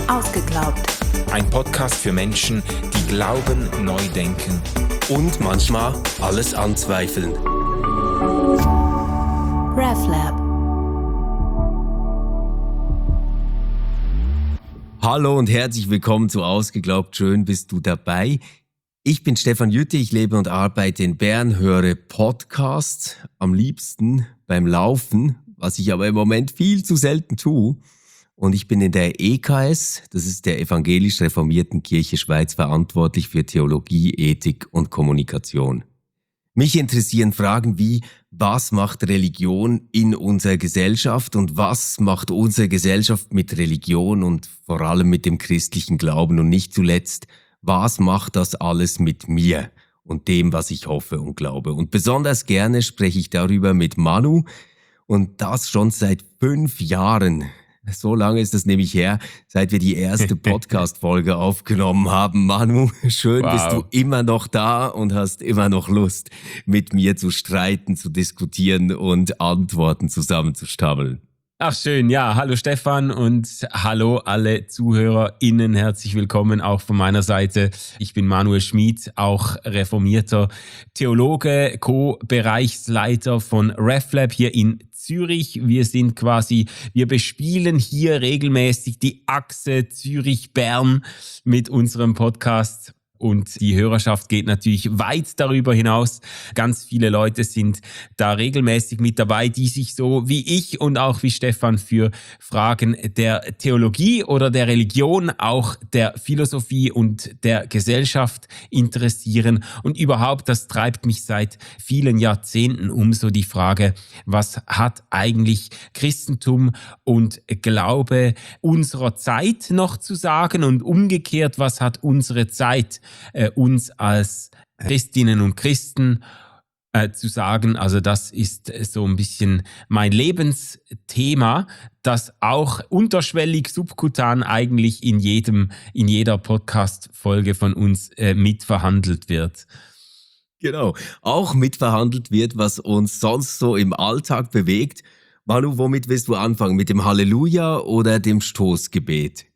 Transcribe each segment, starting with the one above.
Ausgeglaubt. Ein Podcast für Menschen, die glauben, neu denken und manchmal alles anzweifeln. RefLab. Hallo und herzlich willkommen zu Ausgeglaubt. Schön bist du dabei. Ich bin Stefan Jütte, ich lebe und arbeite in Bern, höre Podcasts, am liebsten beim Laufen, was ich aber im Moment viel zu selten tue. Und ich bin in der EKS, das ist der Evangelisch-Reformierten Kirche Schweiz, verantwortlich für Theologie, Ethik und Kommunikation. Mich interessieren Fragen wie, was macht Religion in unserer Gesellschaft und was macht unsere Gesellschaft mit Religion und vor allem mit dem christlichen Glauben und nicht zuletzt, was macht das alles mit mir und dem, was ich hoffe und glaube. Und besonders gerne spreche ich darüber mit Manu und das schon seit 5 Jahren. So lange ist das nämlich her, seit wir die erste Podcast-Folge aufgenommen haben. Manu, schön, bist du immer noch da und hast immer noch Lust, mit mir zu streiten, zu diskutieren und Antworten zusammenzustammeln. Ach schön, ja, hallo Stefan und hallo alle ZuhörerInnen, herzlich willkommen auch von meiner Seite. Ich bin Manuel Schmid, auch reformierter Theologe, Co-Bereichsleiter von RefLab hier in Zürich. Wir bespielen hier regelmäßig die Achse Zürich-Bern mit unserem Podcast. Und die Hörerschaft geht natürlich weit darüber hinaus. Ganz viele Leute sind da regelmäßig mit dabei, die sich so wie ich und auch wie Stefan für Fragen der Theologie oder der Religion, auch der Philosophie und der Gesellschaft interessieren. Und überhaupt, das treibt mich seit vielen Jahrzehnten so die Frage, was hat eigentlich Christentum und Glaube unserer Zeit noch zu sagen und umgekehrt, was hat unsere Zeit uns als Christinnen und Christen zu sagen. Also das ist so ein bisschen mein Lebensthema, das auch unterschwellig, subkutan eigentlich in jeder Podcast-Folge von uns mitverhandelt wird. Genau, auch mitverhandelt wird, was uns sonst so im Alltag bewegt. Manu, womit willst du anfangen? Mit dem Halleluja oder dem Stoßgebet?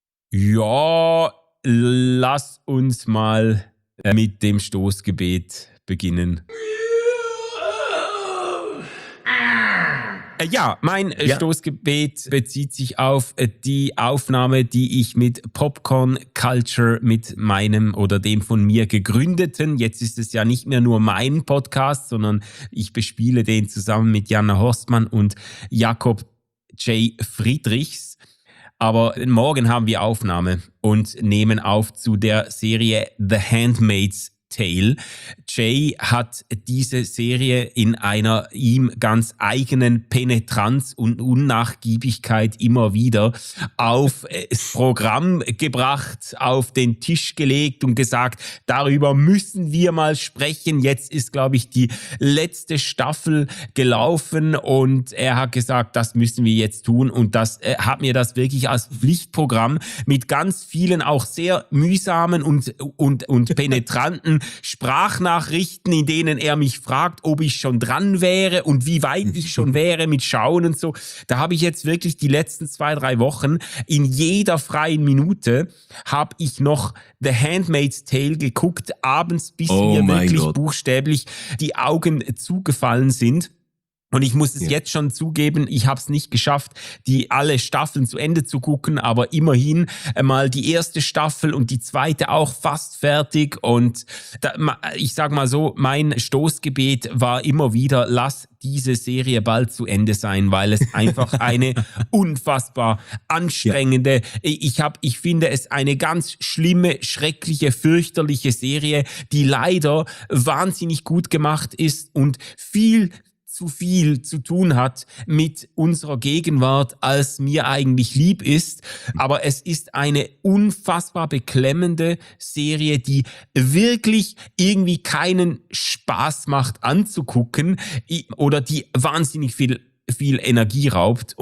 Ja, lass uns mal mit dem Stoßgebet beginnen. Ja, mein Stoßgebet bezieht sich auf die Aufnahme, die ich mit Popcorn Culture, mit meinem oder dem von mir gegründeten, jetzt ist es ja nicht mehr nur mein Podcast, sondern ich bespiele den zusammen mit Jana Horstmann und Jakob J. Friedrichs. Aber morgen haben wir Aufnahme und nehmen auf zu der Serie The Handmaid's Tale. Jay hat diese Serie in einer ihm ganz eigenen Penetranz und Unnachgiebigkeit immer wieder aufs Programm gebracht, auf den Tisch gelegt und gesagt, darüber müssen wir mal sprechen. Jetzt ist, glaube ich, die letzte Staffel gelaufen und er hat gesagt, das müssen wir jetzt tun und das hat mir das wirklich als Pflichtprogramm mit ganz vielen auch sehr mühsamen und penetranten Sprachnachrichten, in denen er mich fragt, ob ich schon dran wäre und wie weit ich schon wäre mit Schauen und so. Da habe ich jetzt wirklich die letzten 2-3 Wochen in jeder freien Minute habe ich noch The Handmaid's Tale geguckt, abends, bis mir wirklich buchstäblich die Augen zugefallen sind. Und ich muss es jetzt schon zugeben, ich habe es nicht geschafft, alle Staffeln zu Ende zu gucken, aber immerhin mal die erste Staffel und die zweite auch fast fertig. Und ich sag mal so, mein Stoßgebet war immer wieder, lass diese Serie bald zu Ende sein, weil es einfach eine unfassbar anstrengende, ich finde es eine ganz schlimme, schreckliche, fürchterliche Serie, die leider wahnsinnig gut gemacht ist und zu viel zu tun hat mit unserer Gegenwart, als mir eigentlich lieb ist. Aber es ist eine unfassbar beklemmende Serie, die wirklich irgendwie keinen Spaß macht anzugucken oder die wahnsinnig viel Energie raubt. Und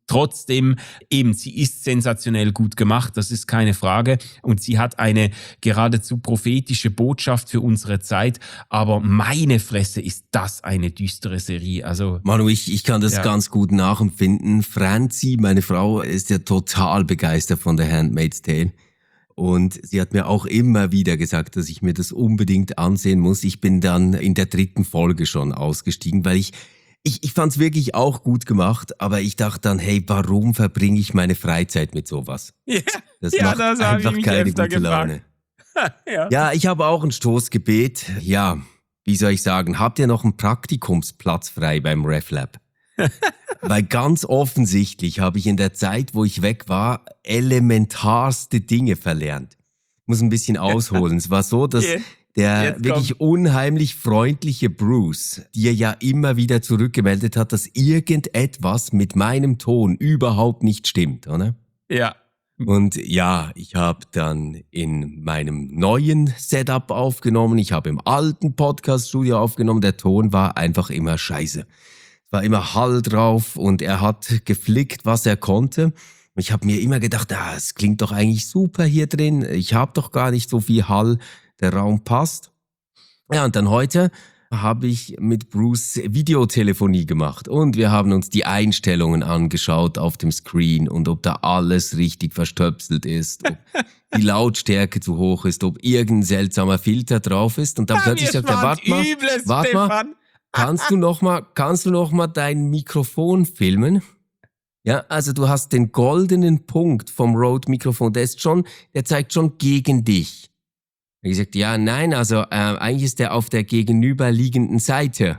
trotzdem eben, sie ist sensationell gut gemacht, das ist keine Frage. Und sie hat eine geradezu prophetische Botschaft für unsere Zeit. Aber meine Fresse, ist das eine düstere Serie. Also Manu, ich kann das ganz gut nachempfinden. Franzi, meine Frau, ist ja total begeistert von The Handmaid's Tale. Und sie hat mir auch immer wieder gesagt, dass ich mir das unbedingt ansehen muss. Ich bin dann in der 3. Folge schon ausgestiegen, weil ich fand's wirklich auch gut gemacht, aber ich dachte dann, hey, warum verbringe ich meine Freizeit mit sowas? Ja, Das macht das einfach keine gute Laune. Ja, ich habe auch ein Stoßgebet. Ja, wie soll ich sagen, habt ihr noch einen Praktikumsplatz frei beim RefLab? Weil ganz offensichtlich habe ich in der Zeit, wo ich weg war, elementarste Dinge verlernt. Ich muss ein bisschen ausholen. Es war so, dass der wirklich unheimlich freundliche Bruce dir ja immer wieder zurückgemeldet hat, dass irgendetwas mit meinem Ton überhaupt nicht stimmt, oder? Ja. Und ja, ich habe dann in meinem neuen Setup aufgenommen, ich habe im alten Podcast-Studio aufgenommen, der Ton war einfach immer scheiße. Es war immer Hall drauf und er hat geflickt, was er konnte. Ich habe mir immer gedacht, es klingt doch eigentlich super hier drin, ich habe doch gar nicht so viel Hall. Der Raum passt. Ja, und dann heute habe ich mit Bruce Videotelefonie gemacht und wir haben uns die Einstellungen angeschaut auf dem Screen und ob da alles richtig verstöpselt ist, ob die Lautstärke zu hoch ist, ob irgendein seltsamer Filter drauf ist und dann plötzlich sagt er, warte mal, kannst du noch mal dein Mikrofon filmen? Ja, also du hast den goldenen Punkt vom Rode-Mikrofon, der zeigt schon gegen dich. Ich habe gesagt, ja, nein, also eigentlich ist der auf der gegenüberliegenden Seite.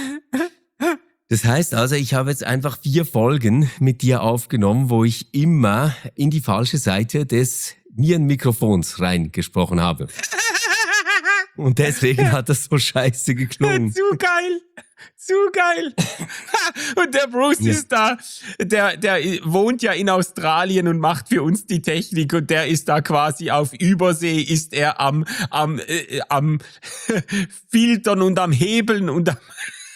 Das heißt also, ich habe jetzt einfach 4 Folgen mit dir aufgenommen, wo ich immer in die falsche Seite des Nierenmikrofons reingesprochen habe. Und deswegen hat das so scheiße geklungen. Zu geil. Und der Bruce ist da, der wohnt ja in Australien und macht für uns die Technik und der ist da quasi auf Übersee, ist er am Filtern und am Hebeln und am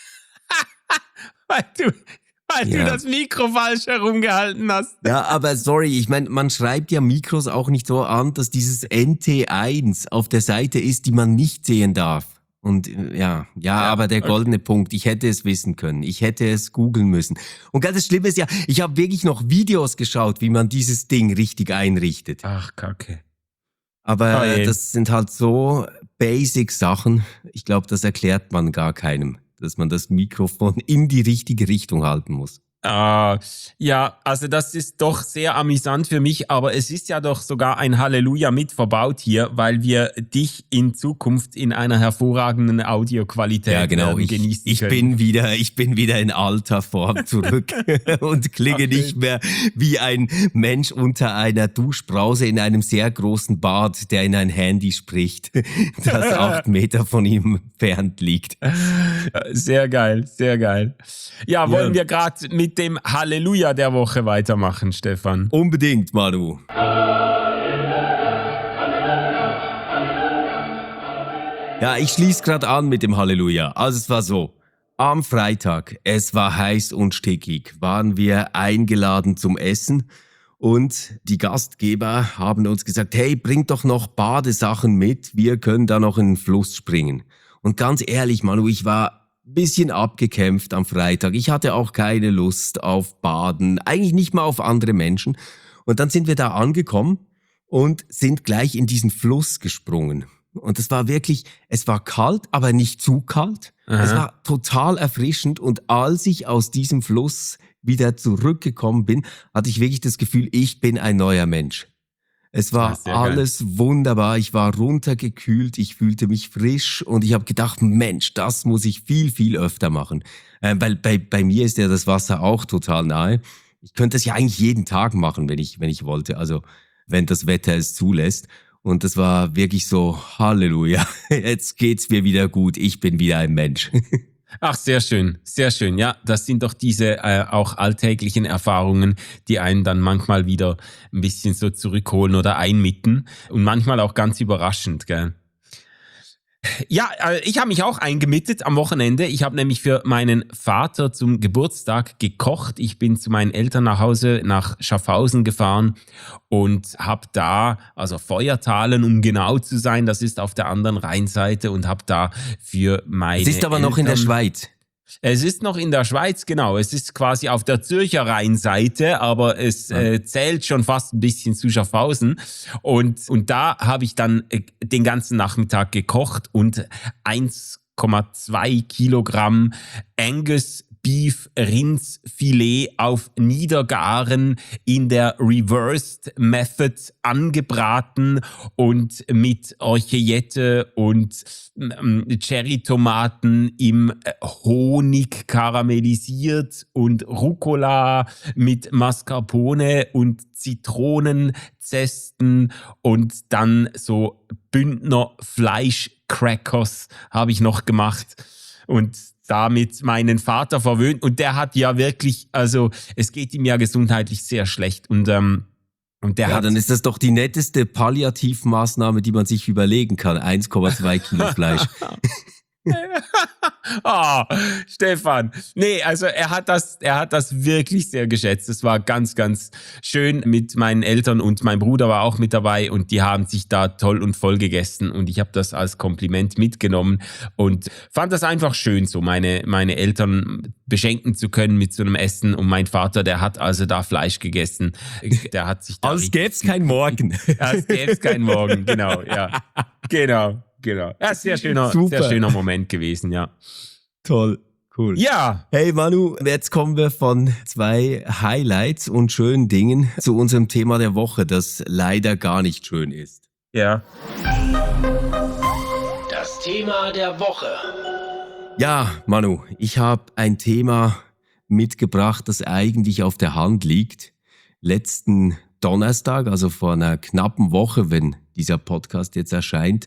weil du das Mikro falsch herumgehalten hast. Ja, aber sorry, ich meine, man schreibt ja Mikros auch nicht so an, dass dieses NT1 auf der Seite ist, die man nicht sehen darf. Und ja, aber der goldene Punkt, ich hätte es wissen können, ich hätte es googeln müssen. Und ganz das Schlimme ist ja, ich habe wirklich noch Videos geschaut, wie man dieses Ding richtig einrichtet. Ach, Kacke. Aber das sind halt so Basic-Sachen, ich glaube, das erklärt man gar keinem, dass man das Mikrofon in die richtige Richtung halten muss. Ja, also das ist doch sehr amüsant für mich, aber es ist ja doch sogar ein Halleluja mit verbaut hier, weil wir dich in Zukunft in einer hervorragenden Audioqualität genießen können. Ich bin wieder in alter Form zurück und klinge nicht mehr wie ein Mensch unter einer Duschbrause in einem sehr großen Bad, der in ein Handy spricht, das 8 Meter von ihm entfernt liegt. Sehr geil, sehr geil. Ja, wollen wir gerade mit dem Halleluja der Woche weitermachen, Stefan? Unbedingt, Manu. Ja, ich schließe gerade an mit dem Halleluja. Also es war so, am Freitag, es war heiß und stickig, waren wir eingeladen zum Essen und die Gastgeber haben uns gesagt, hey, bringt doch noch Badesachen mit, wir können da noch in den Fluss springen. Und ganz ehrlich, Manu, ich war bisschen abgekämpft am Freitag. Ich hatte auch keine Lust auf Baden, eigentlich nicht mal auf andere Menschen. Und dann sind wir da angekommen und sind gleich in diesen Fluss gesprungen. Und es war wirklich, es war kalt, aber nicht zu kalt. Aha. Es war total erfrischend und als ich aus diesem Fluss wieder zurückgekommen bin, hatte ich wirklich das Gefühl, ich bin ein neuer Mensch. Es war alles wunderbar, ich war runtergekühlt, ich fühlte mich frisch und ich habe gedacht, Mensch, das muss ich viel, viel öfter machen. Weil bei mir ist ja das Wasser auch total nahe. Ich könnte es ja eigentlich jeden Tag machen, wenn ich wollte, also wenn das Wetter es zulässt. Und das war wirklich so, Halleluja, jetzt geht's mir wieder gut, ich bin wieder ein Mensch. Ach, sehr schön, sehr schön. Ja, das sind doch diese auch alltäglichen Erfahrungen, die einen dann manchmal wieder ein bisschen so zurückholen oder einmitten und manchmal auch ganz überraschend, gell? Ja, ich habe mich auch eingemietet am Wochenende. Ich habe nämlich für meinen Vater zum Geburtstag gekocht. Ich bin zu meinen Eltern nach Hause nach Schaffhausen gefahren und habe da, also Feuertalen, um genau zu sein, das ist auf der anderen Rheinseite, und habe da für meine Es ist aber noch in der Eltern. Schweiz. Es ist noch in der Schweiz, genau. Es ist quasi auf der Zürcher Rheinseite, aber es zählt schon fast ein bisschen zu Schaffhausen. Und da habe ich dann den ganzen Nachmittag gekocht und 1,2 Kilogramm Angus Beef Rindsfilet auf Niedergaren in der Reversed Method angebraten und mit Orchejette und Cherrytomaten im Honig karamellisiert und Rucola mit Mascarpone und Zitronenzesten und dann so Bündner Fleischcrackers habe ich noch gemacht und damit meinen Vater verwöhnt. Und der hat ja wirklich, also es geht ihm ja gesundheitlich sehr schlecht. Und der hat... Dann ist das doch die netteste Palliativmaßnahme, die man sich überlegen kann. 1,2 Kilo Fleisch. Oh, Stefan. Nee, also er hat das wirklich sehr geschätzt. Es war ganz, ganz schön mit meinen Eltern und mein Bruder war auch mit dabei und die haben sich da toll und voll gegessen und ich habe das als Kompliment mitgenommen und fand das einfach schön, so meine Eltern beschenken zu können mit so einem Essen und mein Vater, der hat also da Fleisch gegessen. Der hat sich da Als gäbe es kein Morgen. Als gäbe es kein Morgen, genau, ja. Genau. Ja, sehr schöner Moment gewesen, ja. Toll, cool. Ja. Hey Manu, jetzt kommen wir von 2 Highlights und schönen Dingen zu unserem Thema der Woche, das leider gar nicht schön ist. Ja. Das Thema der Woche. Ja, Manu, ich habe ein Thema mitgebracht, das eigentlich auf der Hand liegt. Letzten Donnerstag, also vor einer knappen Woche, wenn dieser Podcast jetzt erscheint,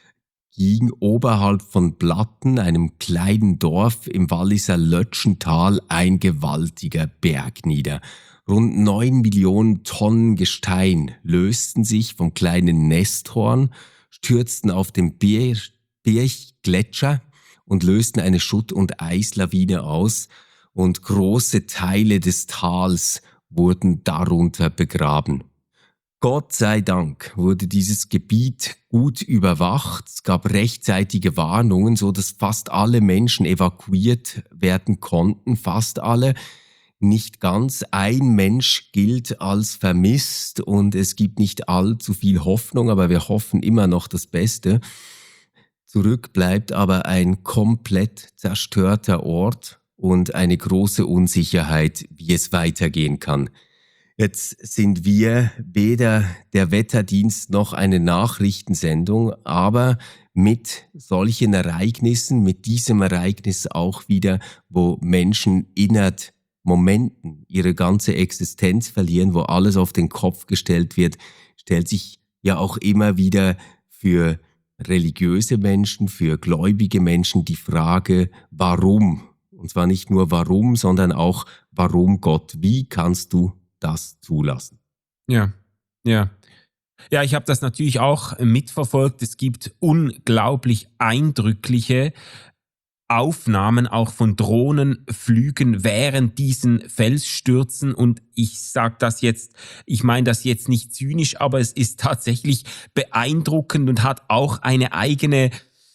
ging oberhalb von Blatten, einem kleinen Dorf im Walliser Lötschental, ein gewaltiger Berg nieder. Rund 9 Millionen Tonnen Gestein lösten sich vom kleinen Nesthorn, stürzten auf den Birchgletscher und lösten eine Schutt- und Eislawine aus und große Teile des Tals wurden darunter begraben. Gott sei Dank wurde dieses Gebiet gut überwacht. Es gab rechtzeitige Warnungen, so dass fast alle Menschen evakuiert werden konnten. Fast alle, nicht ganz. Ein Mensch gilt als vermisst und es gibt nicht allzu viel Hoffnung, aber wir hoffen immer noch das Beste. Zurück bleibt aber ein komplett zerstörter Ort und eine große Unsicherheit, wie es weitergehen kann. Jetzt sind wir weder der Wetterdienst noch eine Nachrichtensendung, aber mit solchen Ereignissen, mit diesem Ereignis auch wieder, wo Menschen innerhalb Momenten ihre ganze Existenz verlieren, wo alles auf den Kopf gestellt wird, stellt sich ja auch immer wieder für religiöse Menschen, für gläubige Menschen die Frage, warum? Und zwar nicht nur warum, sondern auch warum Gott? Wie kannst du das zulassen? Ja. Ja, ich habe das natürlich auch mitverfolgt. Es gibt unglaublich eindrückliche Aufnahmen auch von Drohnenflügen während diesen Felsstürzen und ich meine das jetzt nicht zynisch, aber es ist tatsächlich beeindruckend und hat auch eine eigene,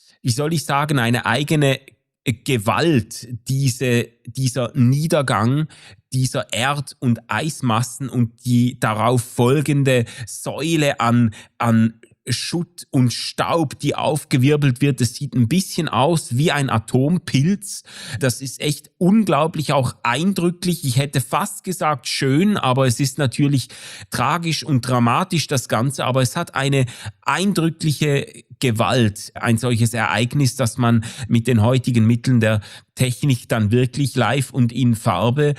eine eigene Gewalt, dieser Niedergang dieser Erd- und Eismassen und die darauf folgende Säule an Schutt und Staub, die aufgewirbelt wird. Das sieht ein bisschen aus wie ein Atompilz. Das ist echt unglaublich, auch eindrücklich. Ich hätte fast gesagt schön, aber es ist natürlich tragisch und dramatisch, das Ganze. Aber es hat eine eindrückliche Gewalt, ein solches Ereignis, dass man mit den heutigen Mitteln der Technik dann wirklich live und in Farbe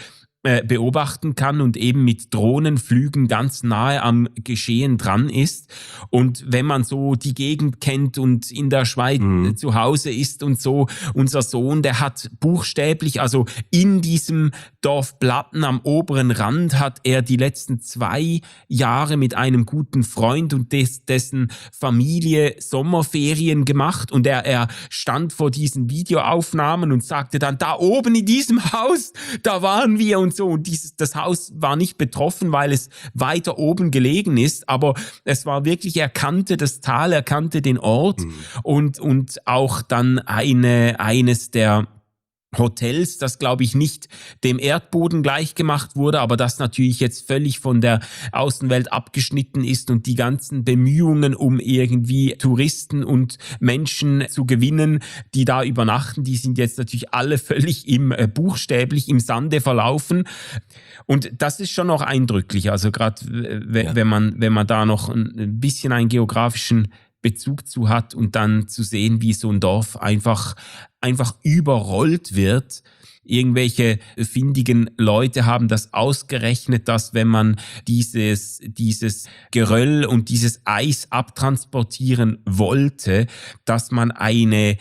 beobachten kann und eben mit Drohnenflügen ganz nahe am Geschehen dran ist. Und wenn man so die Gegend kennt und in der Schweiz zu Hause ist und so, unser Sohn, der hat buchstäblich, also in diesem Dorf Blatten am oberen Rand hat er die letzten 2 Jahre mit einem guten Freund und dessen Familie Sommerferien gemacht, und er stand vor diesen Videoaufnahmen und sagte dann, da oben in diesem Haus, da waren wir und so. Und das Haus war nicht betroffen, weil es weiter oben gelegen ist, aber es war wirklich, er kannte das Tal, er kannte den Ort und auch dann eines der Hotels, das glaube ich nicht dem Erdboden gleichgemacht wurde, aber das natürlich jetzt völlig von der Außenwelt abgeschnitten ist, und die ganzen Bemühungen, um irgendwie Touristen und Menschen zu gewinnen, die da übernachten, die sind jetzt natürlich alle völlig buchstäblich im Sande verlaufen. Und das ist schon noch eindrücklich. Also gerade wenn man da noch ein bisschen einen geografischen Bezug zu hat und dann zu sehen, wie so ein Dorf einfach überrollt wird. Irgendwelche findigen Leute haben das ausgerechnet, dass wenn man dieses Geröll und dieses Eis abtransportieren wollte, dass man eine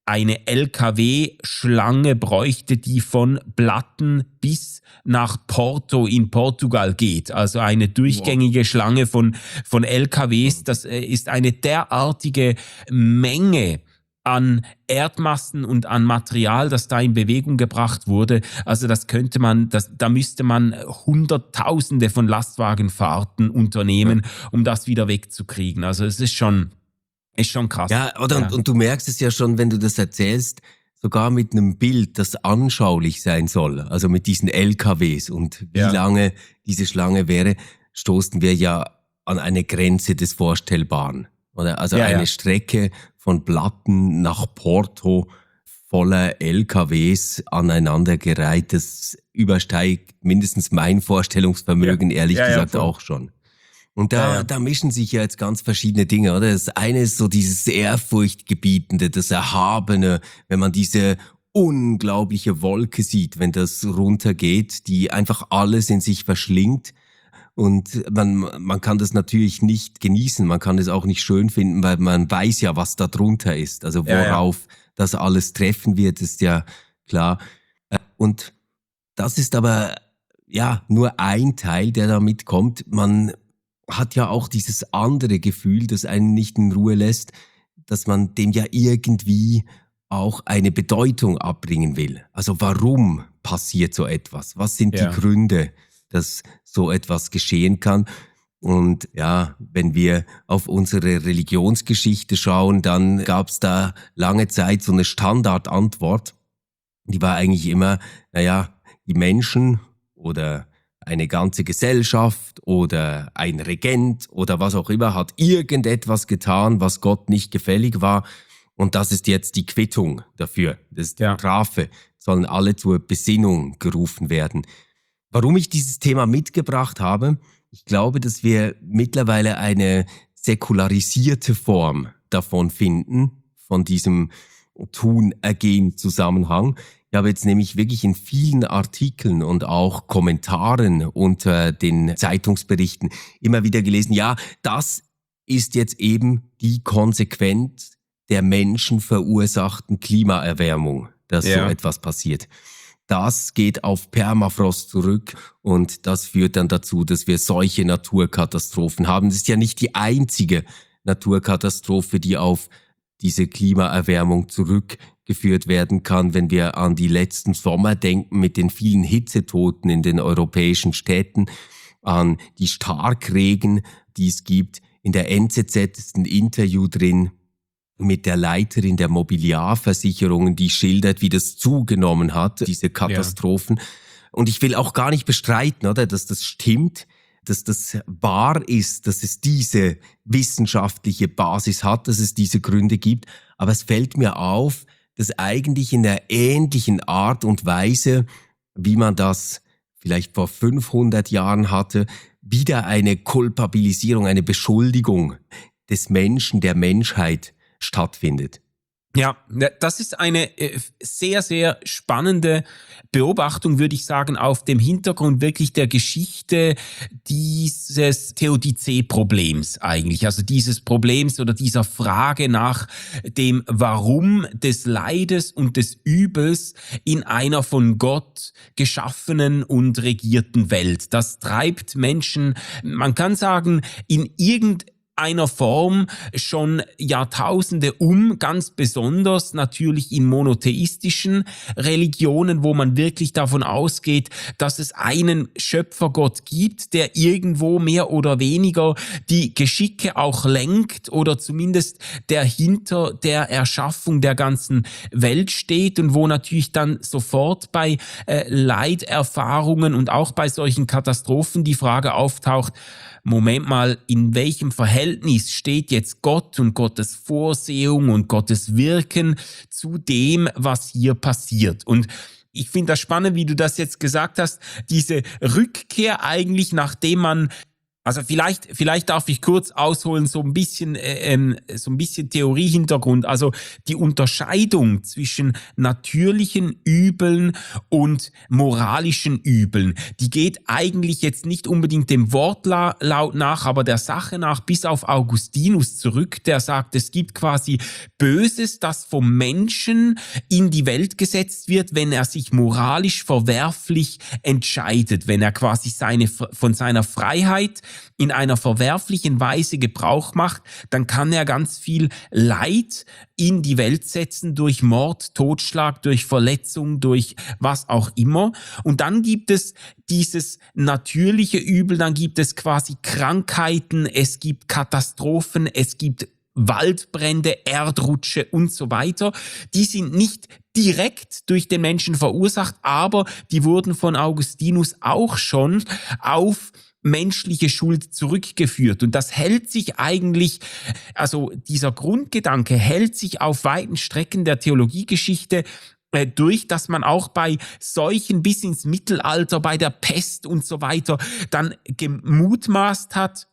LKW-Schlange bräuchte, die von Blatten bis nach Porto in Portugal geht. Also eine durchgängige Schlange von LKWs. Das ist eine derartige Menge an Erdmassen und an Material, das da in Bewegung gebracht wurde. Also da müsste man Hunderttausende von Lastwagenfahrten unternehmen, um das wieder wegzukriegen. Also es ist schon krass. Ja, oder? Und du merkst es ja schon, wenn du das erzählst, sogar mit einem Bild, das anschaulich sein soll, also mit diesen LKWs und wie lange diese Schlange wäre, stoßen wir ja an eine Grenze des Vorstellbaren. Oder? Also eine Strecke von Blatten nach Porto voller LKWs aneinandergereiht, das übersteigt mindestens mein Vorstellungsvermögen, ehrlich gesagt auch schon. Und da mischen sich ja jetzt ganz verschiedene Dinge, oder? Das eine ist so dieses Ehrfurchtgebietende, das Erhabene, wenn man diese unglaubliche Wolke sieht, wenn das runtergeht, die einfach alles in sich verschlingt. Und man kann das natürlich nicht genießen, man kann es auch nicht schön finden, weil man weiß ja, was da drunter ist. Also worauf das alles treffen wird, ist ja klar. Und das ist aber nur ein Teil, der da mitkommt. Man hat ja auch dieses andere Gefühl, das einen nicht in Ruhe lässt, dass man dem ja irgendwie auch eine Bedeutung abbringen will. Also warum passiert so etwas? Was sind die Gründe, dass so etwas geschehen kann? Und wenn wir auf unsere Religionsgeschichte schauen, dann gab es da lange Zeit so eine Standardantwort. Die war eigentlich immer, die Menschen oder eine ganze Gesellschaft oder ein Regent oder was auch immer hat irgendetwas getan, was Gott nicht gefällig war. Und das ist jetzt die Quittung dafür. Das ist die Strafe. Sollen alle zur Besinnung gerufen werden. Warum ich dieses Thema mitgebracht habe? Ich glaube, dass wir mittlerweile eine säkularisierte Form davon finden, von diesem Tun-Ergehen-Zusammenhang. Ich habe jetzt nämlich wirklich in vielen Artikeln und auch Kommentaren unter den Zeitungsberichten immer wieder gelesen, das ist jetzt eben die Konsequenz der menschenverursachten Klimaerwärmung, dass so etwas passiert. Das geht auf Permafrost zurück und das führt dann dazu, dass wir solche Naturkatastrophen haben. Das ist ja nicht die einzige Naturkatastrophe, die auf diese Klimaerwärmung zurückgeführt werden kann, wenn wir an die letzten Sommer denken mit den vielen Hitzetoten in den europäischen Städten, an die Starkregen, die es gibt. In der NZZ ist ein Interview drin mit der Leiterin der Mobiliarversicherungen, die schildert, wie das zugenommen hat, diese Katastrophen. Und ich will auch gar nicht bestreiten, oder, dass das stimmt, dass das wahr ist, dass es diese wissenschaftliche Basis hat, dass es diese Gründe gibt. Aber es fällt mir auf, dass eigentlich in der ähnlichen Art und Weise, wie man das vielleicht vor 500 Jahren hatte, wieder eine Kulpabilisierung, eine Beschuldigung des Menschen, der Menschheit stattfindet. Ja, das ist eine sehr, sehr spannende Beobachtung, würde ich sagen, auf dem Hintergrund wirklich der Geschichte dieses Theodizee-Problems eigentlich. Also dieses Problems oder dieser Frage nach dem Warum des Leides und des Übels in einer von Gott geschaffenen und regierten Welt. Das treibt Menschen, man kann sagen, in einer Form schon Jahrtausende ganz besonders natürlich in monotheistischen Religionen, wo man wirklich davon ausgeht, dass es einen Schöpfergott gibt, der irgendwo mehr oder weniger die Geschicke auch lenkt oder zumindest der hinter der Erschaffung der ganzen Welt steht und wo natürlich dann sofort bei Leiterfahrungen und auch bei solchen Katastrophen die Frage auftaucht, Moment mal, in welchem Verhältnis steht jetzt Gott und Gottes Vorsehung und Gottes Wirken zu dem, was hier passiert? Und ich finde das spannend, wie du das jetzt gesagt hast, diese Rückkehr eigentlich, nachdem man also vielleicht darf ich kurz ausholen, so ein bisschen Theoriehintergrund. Also die Unterscheidung zwischen natürlichen Übeln und moralischen Übeln, die geht eigentlich jetzt nicht unbedingt dem Wortlaut nach, aber der Sache nach bis auf Augustinus zurück, der sagt, es gibt quasi Böses, das vom Menschen in die Welt gesetzt wird, wenn er sich moralisch verwerflich entscheidet, wenn er quasi von seiner Freiheit in einer verwerflichen Weise Gebrauch macht, dann kann er ganz viel Leid in die Welt setzen durch Mord, Totschlag, durch Verletzung, durch was auch immer. Und dann gibt es dieses natürliche Übel, dann gibt es quasi Krankheiten, es gibt Katastrophen, es gibt Waldbrände, Erdrutsche und so weiter. Die sind nicht direkt durch den Menschen verursacht, aber die wurden von Augustinus auch schon auf menschliche Schuld zurückgeführt. Und das hält sich eigentlich, also dieser Grundgedanke hält sich auf weiten Strecken der Theologiegeschichte durch, dass man auch bei Seuchen bis ins Mittelalter, bei der Pest und so weiter, dann gemutmaßt hat,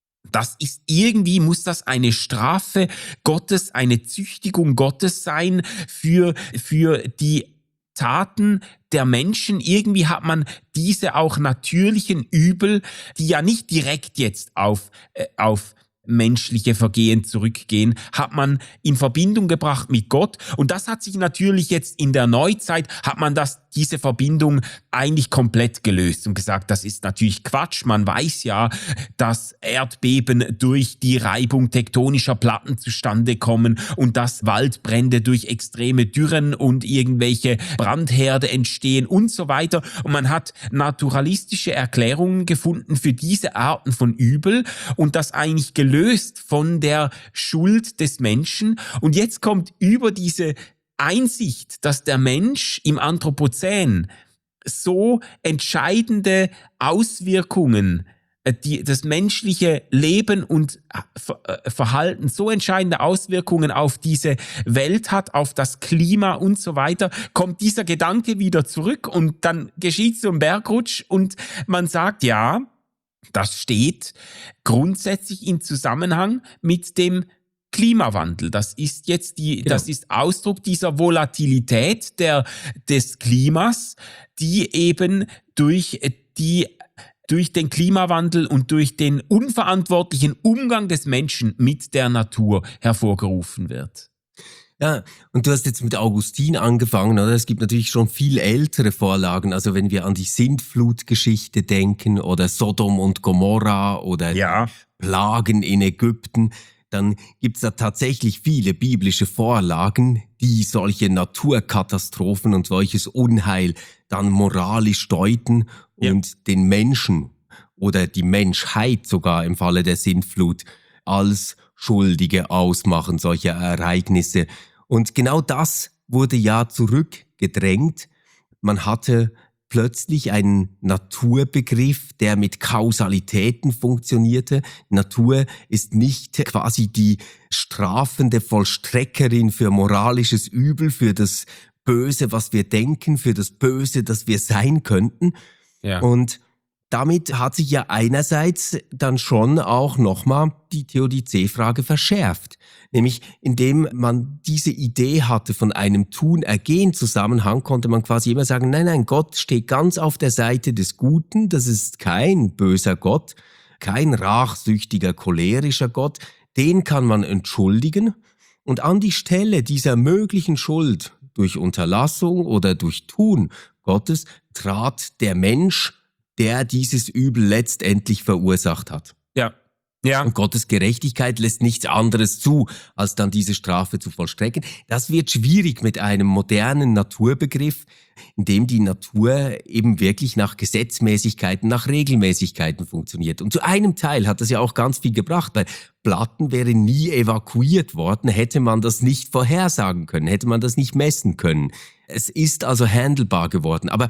muss das eine Strafe Gottes, eine Züchtigung Gottes sein für die Taten der Menschen. Irgendwie hat man diese auch natürlichen Übel, die ja nicht direkt jetzt auf menschliche Vergehen zurückgehen, hat man in Verbindung gebracht mit Gott. Und das hat sich natürlich jetzt in der Neuzeit, diese Verbindung eigentlich komplett gelöst und gesagt, das ist natürlich Quatsch. Man weiß ja, dass Erdbeben durch die Reibung tektonischer Platten zustande kommen und dass Waldbrände durch extreme Dürren und irgendwelche Brandherde entstehen und so weiter. Und man hat naturalistische Erklärungen gefunden für diese Arten von Übel und das eigentlich gelöst von der Schuld des Menschen. Und jetzt kommt über diese Einsicht, dass der Mensch im Anthropozän so entscheidende Auswirkungen, das menschliche Leben und Verhalten so entscheidende Auswirkungen auf diese Welt hat, auf das Klima und so weiter, kommt dieser Gedanke wieder zurück und dann geschieht so ein Bergrutsch und man sagt, ja, das steht grundsätzlich in Zusammenhang mit dem Klimawandel. Das ist jetzt das ist Ausdruck dieser Volatilität des Klimas, die eben durch den Klimawandel und durch den unverantwortlichen Umgang des Menschen mit der Natur hervorgerufen wird. Ja, und du hast jetzt mit Augustin angefangen, oder? Es gibt natürlich schon viel ältere Vorlagen, also wenn wir an die Sintflutgeschichte denken oder Sodom und Gomorra oder Plagen in Ägypten, dann gibt's da tatsächlich viele biblische Vorlagen, die solche Naturkatastrophen und solches Unheil dann moralisch deuten und den Menschen oder die Menschheit sogar im Falle der Sintflut als Schuldige ausmachen solcher Ereignisse. Und genau das wurde ja zurückgedrängt. Man hatte plötzlich einen Naturbegriff, der mit Kausalitäten funktionierte. Natur ist nicht quasi die strafende Vollstreckerin für moralisches Übel, für das Böse, was wir denken, für das Böse, das wir sein könnten. Ja. Und damit hat sich ja einerseits dann schon auch nochmal die Theodizee-Frage verschärft. Nämlich, indem man diese Idee hatte von einem Tun-Ergehen-Zusammenhang, konnte man quasi immer sagen, nein, Gott steht ganz auf der Seite des Guten, das ist kein böser Gott, kein rachsüchtiger, cholerischer Gott, den kann man entschuldigen und an die Stelle dieser möglichen Schuld durch Unterlassung oder durch Tun Gottes trat der Mensch, der dieses Übel letztendlich verursacht hat. Ja. Und Gottes Gerechtigkeit lässt nichts anderes zu, als dann diese Strafe zu vollstrecken. Das wird schwierig mit einem modernen Naturbegriff, in dem die Natur eben wirklich nach Gesetzmäßigkeiten, nach Regelmäßigkeiten funktioniert. Und zu einem Teil hat das ja auch ganz viel gebracht, weil Platten wären nie evakuiert worden, hätte man das nicht vorhersagen können, hätte man das nicht messen können. Es ist also handelbar geworden. Aber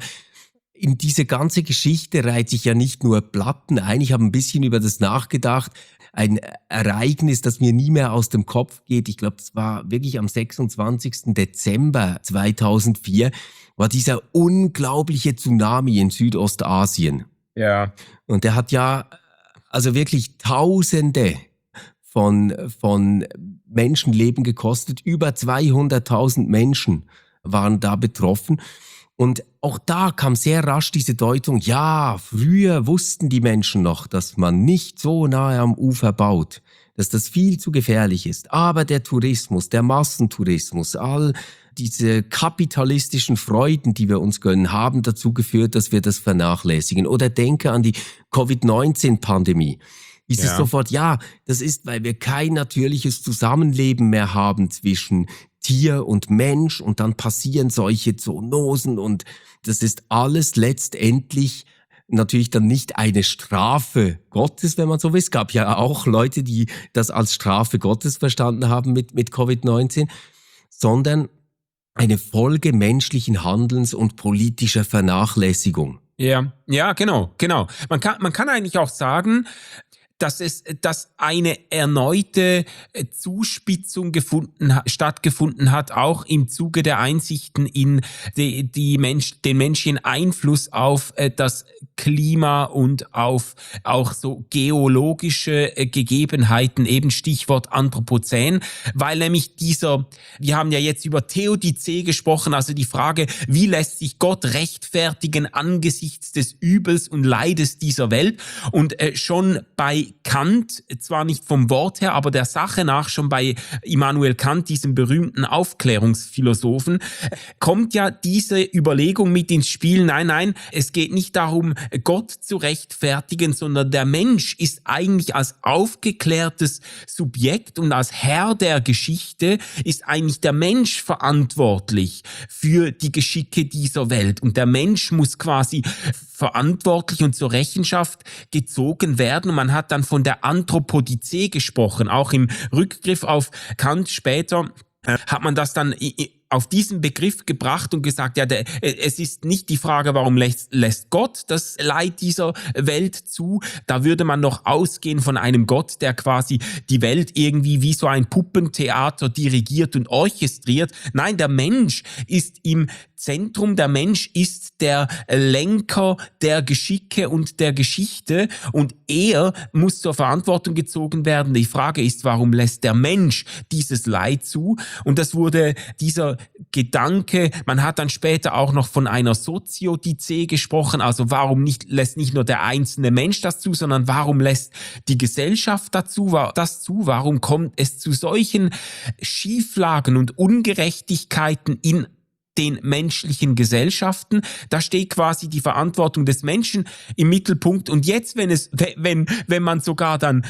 in diese ganze Geschichte reiht sich ja nicht nur Platten ein. Ich habe ein bisschen über das nachgedacht. Ein Ereignis, das mir nie mehr aus dem Kopf geht. Ich glaube, das war wirklich am 26. Dezember 2004, war dieser unglaubliche Tsunami in Südostasien. Ja. Und der hat ja also wirklich Tausende von Menschenleben gekostet. Über 200.000 Menschen waren da betroffen. Und auch da kam sehr rasch diese Deutung, ja, früher wussten die Menschen noch, dass man nicht so nahe am Ufer baut, dass das viel zu gefährlich ist. Aber der Tourismus, der Massentourismus, all diese kapitalistischen Freuden, die wir uns gönnen, haben dazu geführt, dass wir das vernachlässigen. Oder denke an die Covid-19-Pandemie. Ist es sofort, ja, das ist, weil wir kein natürliches Zusammenleben mehr haben zwischen Tier und Mensch und dann passieren solche Zoonosen und das ist alles letztendlich natürlich dann nicht eine Strafe Gottes, wenn man so will. Es gab ja auch Leute, die das als Strafe Gottes verstanden haben mit Covid-19, sondern eine Folge menschlichen Handelns und politischer Vernachlässigung. Ja, genau. Man kann eigentlich auch sagen, dass eine erneute Zuspitzung stattgefunden hat, auch im Zuge der Einsichten in den menschlichen Einfluss auf das Klima und auf auch so geologische Gegebenheiten, eben Stichwort Anthropozän, weil nämlich wir haben ja jetzt über Theodizee gesprochen, also die Frage, wie lässt sich Gott rechtfertigen angesichts des Übels und Leides dieser Welt, und schon bei Kant, zwar nicht vom Wort her, aber der Sache nach, schon bei Immanuel Kant, diesem berühmten Aufklärungsphilosophen, kommt ja diese Überlegung mit ins Spiel. Nein, es geht nicht darum, Gott zu rechtfertigen, sondern der Mensch ist eigentlich als aufgeklärtes Subjekt und als Herr der Geschichte ist eigentlich der Mensch verantwortlich für die Geschicke dieser Welt. Und der Mensch muss quasi verantwortlich und zur Rechenschaft gezogen werden. Und man hat dann von der Anthropodizee gesprochen. Auch im Rückgriff auf Kant später hat man das dann auf diesen Begriff gebracht und gesagt, ja, es ist nicht die Frage, warum lässt Gott das Leid dieser Welt zu. Da würde man noch ausgehen von einem Gott, der quasi die Welt irgendwie wie so ein Puppentheater dirigiert und orchestriert. Nein, der Mensch ist im Zentrum, der Mensch ist der Lenker der Geschicke und der Geschichte und er muss zur Verantwortung gezogen werden. Die Frage ist, warum lässt der Mensch dieses Leid zu? Und das wurde dieser Gedanke, man hat dann später auch noch von einer Soziodizee gesprochen, also warum lässt nicht nur der einzelne Mensch das zu, sondern warum lässt die Gesellschaft das zu, warum kommt es zu solchen Schieflagen und Ungerechtigkeiten in den menschlichen Gesellschaften. Da steht quasi die Verantwortung des Menschen im Mittelpunkt. Und jetzt, wenn man sogar dann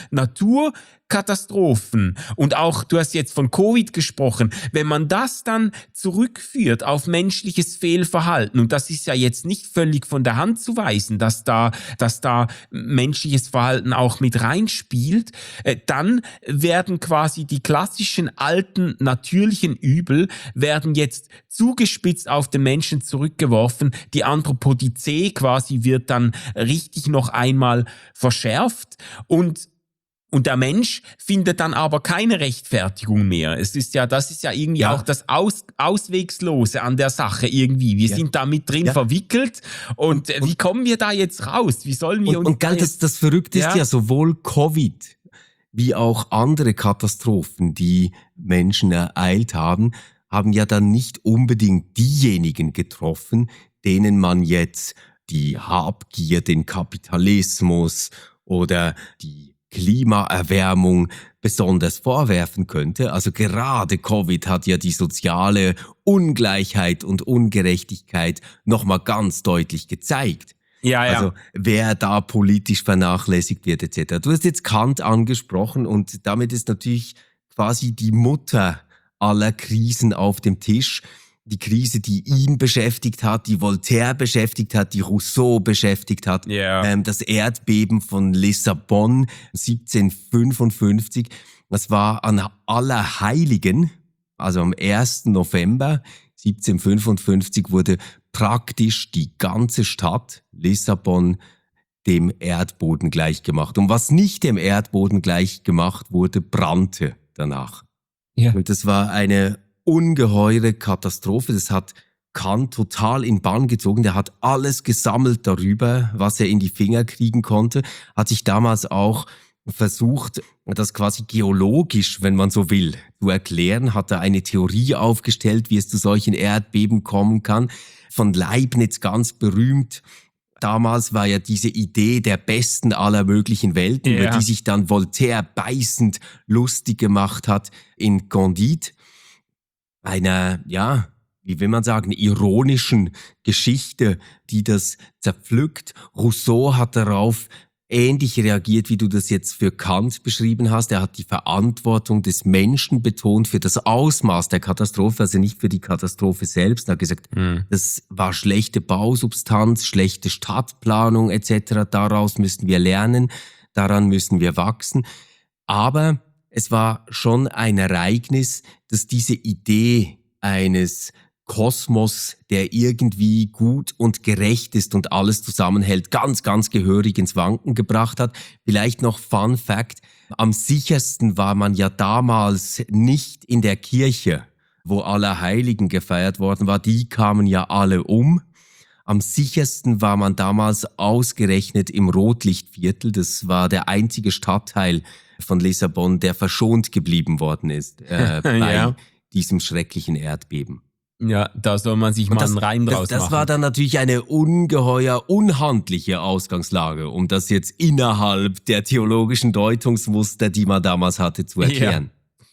Naturkatastrophen und auch, du hast jetzt von Covid gesprochen, wenn man das dann zurückführt auf menschliches Fehlverhalten, und das ist ja jetzt nicht völlig von der Hand zu weisen, dass da menschliches Verhalten auch mit reinspielt, dann werden quasi die klassischen alten natürlichen Übel werden jetzt zugespitzt auf den Menschen zurückgeworfen. Die Anthropodizee quasi wird dann richtig noch einmal verschärft und Und der Mensch findet dann aber keine Rechtfertigung mehr. Das ist ja irgendwie auch das Auswegslose an der Sache irgendwie. Wir sind da mit drin verwickelt und wie kommen wir da jetzt raus? Wie sollen wir und das Verrückte ist ja sowohl Covid wie auch andere Katastrophen, die Menschen ereilt haben ja dann nicht unbedingt diejenigen getroffen, denen man jetzt die Habgier, den Kapitalismus oder die Klimaerwärmung besonders vorwerfen könnte. Also gerade Covid hat ja die soziale Ungleichheit und Ungerechtigkeit nochmal ganz deutlich gezeigt. Ja. Also wer da politisch vernachlässigt wird etc. Du hast jetzt Kant angesprochen und damit ist natürlich quasi die Mutter aller Krisen auf dem Tisch. Die Krise, die ihn beschäftigt hat, die Voltaire beschäftigt hat, die Rousseau beschäftigt hat. Das Erdbeben von Lissabon 1755. Das war an Allerheiligen, also am 1. November 1755 wurde praktisch die ganze Stadt Lissabon dem Erdboden gleichgemacht. Und was nicht dem Erdboden gleichgemacht wurde, brannte danach. Ja. Und das war eine ungeheure Katastrophe. Das hat Kant total in Bann gezogen. Der hat alles gesammelt darüber, was er in die Finger kriegen konnte. Hat sich damals auch versucht, das quasi geologisch, wenn man so will, zu erklären. Hat er eine Theorie aufgestellt, wie es zu solchen Erdbeben kommen kann. Von Leibniz ganz berühmt. Damals war ja diese Idee der besten aller möglichen Welten, über die sich dann Voltaire beißend lustig gemacht hat in Candide. Einer, wie will man sagen, ironischen Geschichte, die das zerpflückt. Rousseau hat darauf ähnlich reagiert, wie du das jetzt für Kant beschrieben hast. Er hat die Verantwortung des Menschen betont für das Ausmaß der Katastrophe, also nicht für die Katastrophe selbst. Er hat gesagt, das war schlechte Bausubstanz, schlechte Stadtplanung etc. Daraus müssen wir lernen, daran müssen wir wachsen. Aber es war schon ein Ereignis, dass diese Idee eines Kosmos, der irgendwie gut und gerecht ist und alles zusammenhält, ganz, ganz gehörig ins Wanken gebracht hat. Vielleicht noch Fun Fact, am sichersten war man ja damals nicht in der Kirche, wo Allerheiligen gefeiert worden war. Die kamen ja alle um. Am sichersten war man damals ausgerechnet im Rotlichtviertel. Das war der einzige Stadtteil von Lissabon, der verschont geblieben worden ist bei diesem schrecklichen Erdbeben. Ja, da soll man sich mal einen Reim draus machen. Das war dann natürlich eine ungeheuer unhandliche Ausgangslage, um das jetzt innerhalb der theologischen Deutungsmuster, die man damals hatte, zu erklären.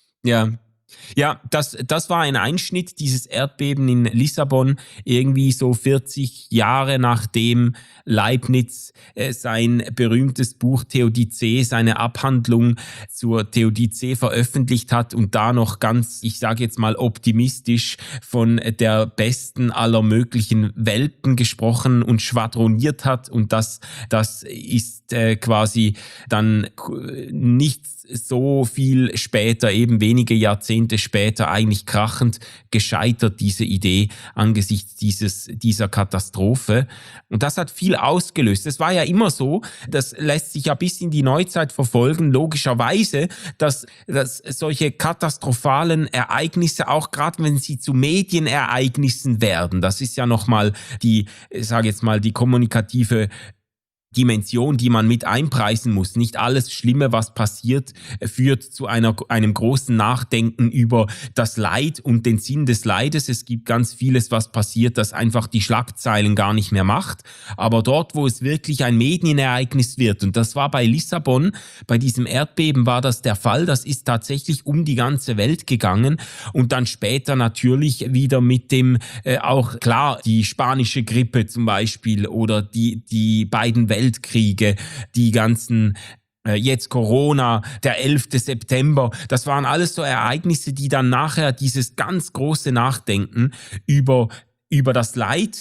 Ja, das war ein Einschnitt, dieses Erdbeben in Lissabon, irgendwie so 40 Jahre nachdem Leibniz sein berühmtes Buch Theodizee, seine Abhandlung zur Theodizee veröffentlicht hat und da noch ganz, ich sage jetzt mal optimistisch, von der besten aller möglichen Welten gesprochen und schwadroniert hat und das ist quasi dann nicht so viel später, eben wenige Jahrzehnte später, eigentlich krachend gescheitert, diese Idee angesichts dieser Katastrophe. Und das hat viel ausgelöst. Es war ja immer so, das lässt sich ja bis in die Neuzeit verfolgen, logischerweise, dass solche katastrophalen Ereignisse, auch gerade wenn sie zu Medienereignissen werden, das ist ja nochmal die kommunikative Dimension, die man mit einpreisen muss. Nicht alles Schlimme, was passiert, führt zu einem großen Nachdenken über das Leid und den Sinn des Leides. Es gibt ganz vieles, was passiert, das einfach die Schlagzeilen gar nicht mehr macht. Aber dort, wo es wirklich ein Medienereignis wird, und das war bei Lissabon, bei diesem Erdbeben war das der Fall, das ist tatsächlich um die ganze Welt gegangen und dann später natürlich wieder mit dem, auch klar, die spanische Grippe zum Beispiel oder die beiden Weltkriege, die ganzen, jetzt Corona, der 11. September, das waren alles so Ereignisse, die dann nachher dieses ganz große Nachdenken über das Leid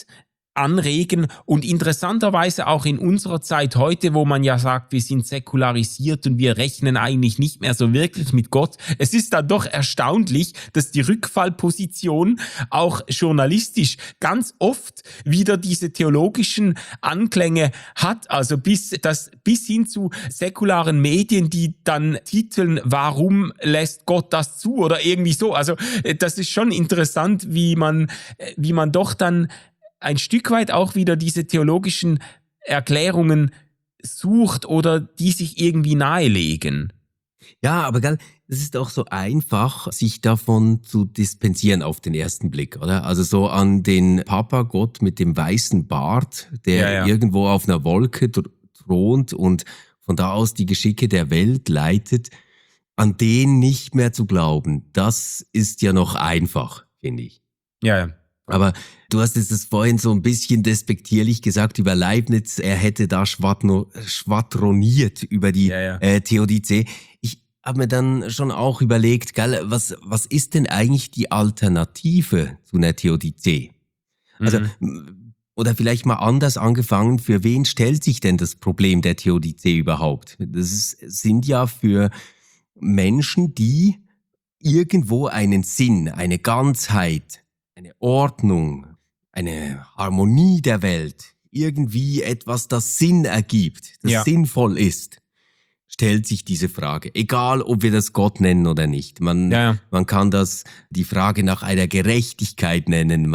anregen und interessanterweise auch in unserer Zeit heute, wo man ja sagt, wir sind säkularisiert und wir rechnen eigentlich nicht mehr so wirklich mit Gott. Es ist dann doch erstaunlich, dass die Rückfallposition auch journalistisch ganz oft wieder diese theologischen Anklänge hat, also bis hin zu säkularen Medien, die dann titeln, warum lässt Gott das zu oder irgendwie so. Also das ist schon interessant, wie man doch dann ein Stück weit auch wieder diese theologischen Erklärungen sucht oder die sich irgendwie nahelegen. Ja, aber gell, es ist auch so einfach, sich davon zu dispensieren auf den ersten Blick, oder? Also so an den Papa Gott mit dem weißen Bart, der irgendwo auf einer Wolke thront und von da aus die Geschicke der Welt leitet, an den nicht mehr zu glauben, das ist ja noch einfach, finde ich. Ja. Aber du hast es vorhin so ein bisschen despektierlich gesagt über Leibniz, er hätte da schwadroniert über die Theodizee. Ich habe mir dann schon auch überlegt, gell, was ist denn eigentlich die Alternative zu einer Theodizee? Also, oder vielleicht mal anders angefangen, für wen stellt sich denn das Problem der Theodizee überhaupt? Sind ja für Menschen, die irgendwo einen Sinn, eine Ganzheit, eine Ordnung, eine Harmonie der Welt, irgendwie etwas, das Sinn ergibt, das sinnvoll ist, stellt sich diese Frage. Egal, ob wir das Gott nennen oder nicht. Man kann das die Frage nach einer Gerechtigkeit nennen.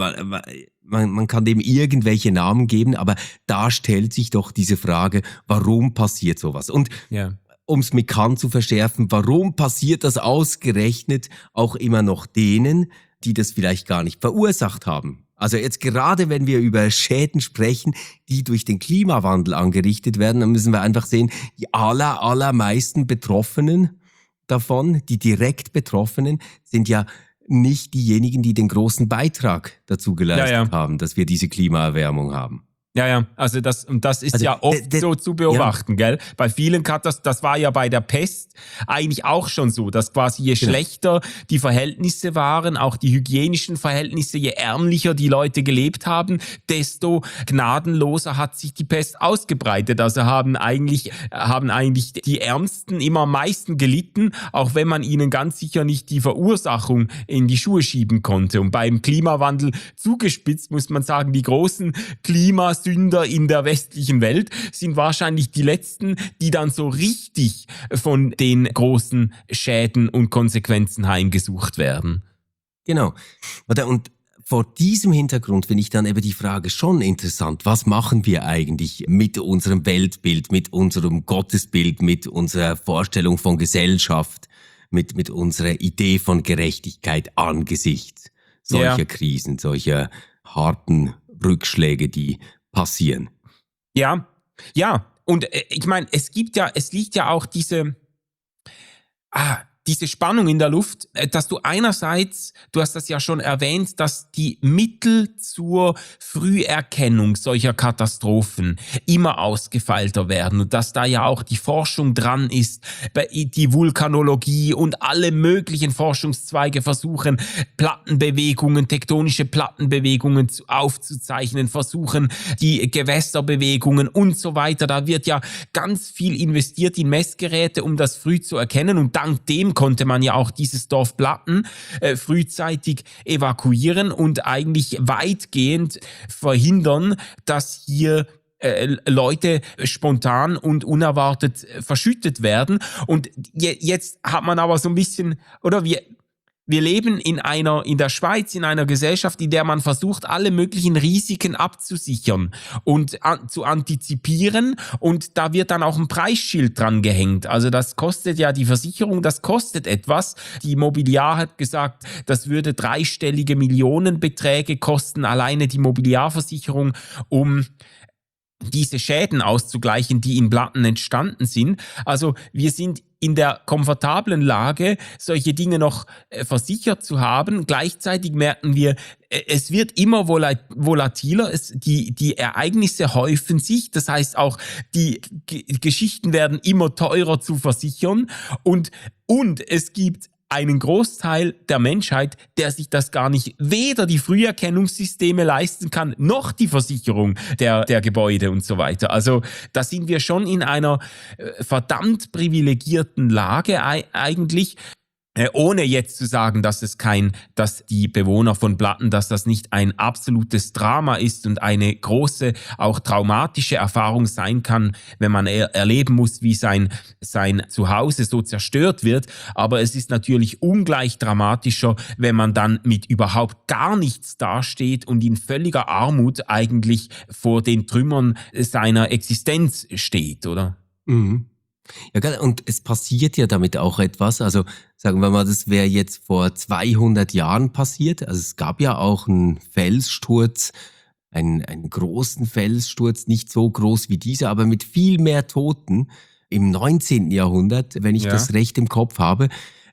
Man kann dem irgendwelche Namen geben, aber da stellt sich doch diese Frage, warum passiert sowas? Und um es mit Kant zu verschärfen, warum passiert das ausgerechnet auch immer noch denen, die das vielleicht gar nicht verursacht haben? Also jetzt gerade, wenn wir über Schäden sprechen, die durch den Klimawandel angerichtet werden, dann müssen wir einfach sehen, die allermeisten Betroffenen davon, die direkt Betroffenen, sind ja nicht diejenigen, die den großen Beitrag dazu geleistet haben, dass wir diese Klimaerwärmung haben. Ja, also das ist ja oft so zu beobachten, gell? Bei vielen das war ja bei der Pest eigentlich auch schon so, dass quasi je schlechter die Verhältnisse waren, auch die hygienischen Verhältnisse, je ärmlicher die Leute gelebt haben, desto gnadenloser hat sich die Pest ausgebreitet. Also haben eigentlich die Ärmsten immer am meisten gelitten, auch wenn man ihnen ganz sicher nicht die Verursachung in die Schuhe schieben konnte. Und beim Klimawandel zugespitzt muss man sagen, die großen Klimasünder in der westlichen Welt sind wahrscheinlich die letzten, die dann so richtig von den großen Schäden und Konsequenzen heimgesucht werden. Genau. Und vor diesem Hintergrund finde ich dann eben die Frage schon interessant. Was machen wir eigentlich mit unserem Weltbild, mit unserem Gottesbild, mit unserer Vorstellung von Gesellschaft, mit unserer Idee von Gerechtigkeit angesichts solcher Krisen, solcher harten Rückschläge, die passieren. Ja. Und ich meine, es liegt ja auch diese Spannung in der Luft, dass du einerseits, du hast das ja schon erwähnt, dass die Mittel zur Früherkennung solcher Katastrophen immer ausgefeilter werden und dass da ja auch die Forschung dran ist, die Vulkanologie und alle möglichen Forschungszweige versuchen, tektonische Plattenbewegungen aufzuzeichnen, versuchen die Gewässerbewegungen und so weiter. Da wird ja ganz viel investiert in Messgeräte, um das früh zu erkennen, und dank dem konnte man ja auch dieses Dorf Platten frühzeitig evakuieren und eigentlich weitgehend verhindern, dass hier Leute spontan und unerwartet verschüttet werden. Und jetzt hat man aber so ein bisschen, oder wir leben in der Schweiz, in einer Gesellschaft, in der man versucht, alle möglichen Risiken abzusichern und zu antizipieren, und da wird dann auch ein Preisschild dran gehängt. Also das kostet ja die Versicherung, das kostet etwas. Die Mobiliar hat gesagt, das würde dreistellige Millionenbeträge kosten, alleine die Mobiliarversicherung, um diese Schäden auszugleichen, die in Platten entstanden sind. Also wir sind in der komfortablen Lage, solche Dinge noch versichert zu haben. Gleichzeitig merken wir, es wird immer volatiler, die Ereignisse häufen sich, das heißt auch, die Geschichten werden immer teurer zu versichern, und es gibt einen Großteil der Menschheit, der sich das gar nicht, weder die Früherkennungssysteme leisten kann, noch die Versicherung der Gebäude und so weiter. Also da sind wir schon in einer verdammt privilegierten Lage eigentlich. Ohne jetzt zu sagen, dass die Bewohner von Blatten, dass das nicht ein absolutes Drama ist und eine große, auch traumatische Erfahrung sein kann, wenn man erleben muss, wie sein Zuhause so zerstört wird. Aber es ist natürlich ungleich dramatischer, wenn man dann mit überhaupt gar nichts dasteht und in völliger Armut eigentlich vor den Trümmern seiner Existenz steht, oder? Mhm. Ja, geil. Und es passiert ja damit auch etwas. Also sagen wir mal, das wäre jetzt vor 200 Jahren passiert. Also es gab ja auch einen Felssturz, einen großen Felssturz, nicht so groß wie dieser, aber mit viel mehr Toten im 19. Jahrhundert, wenn ich das recht im Kopf habe.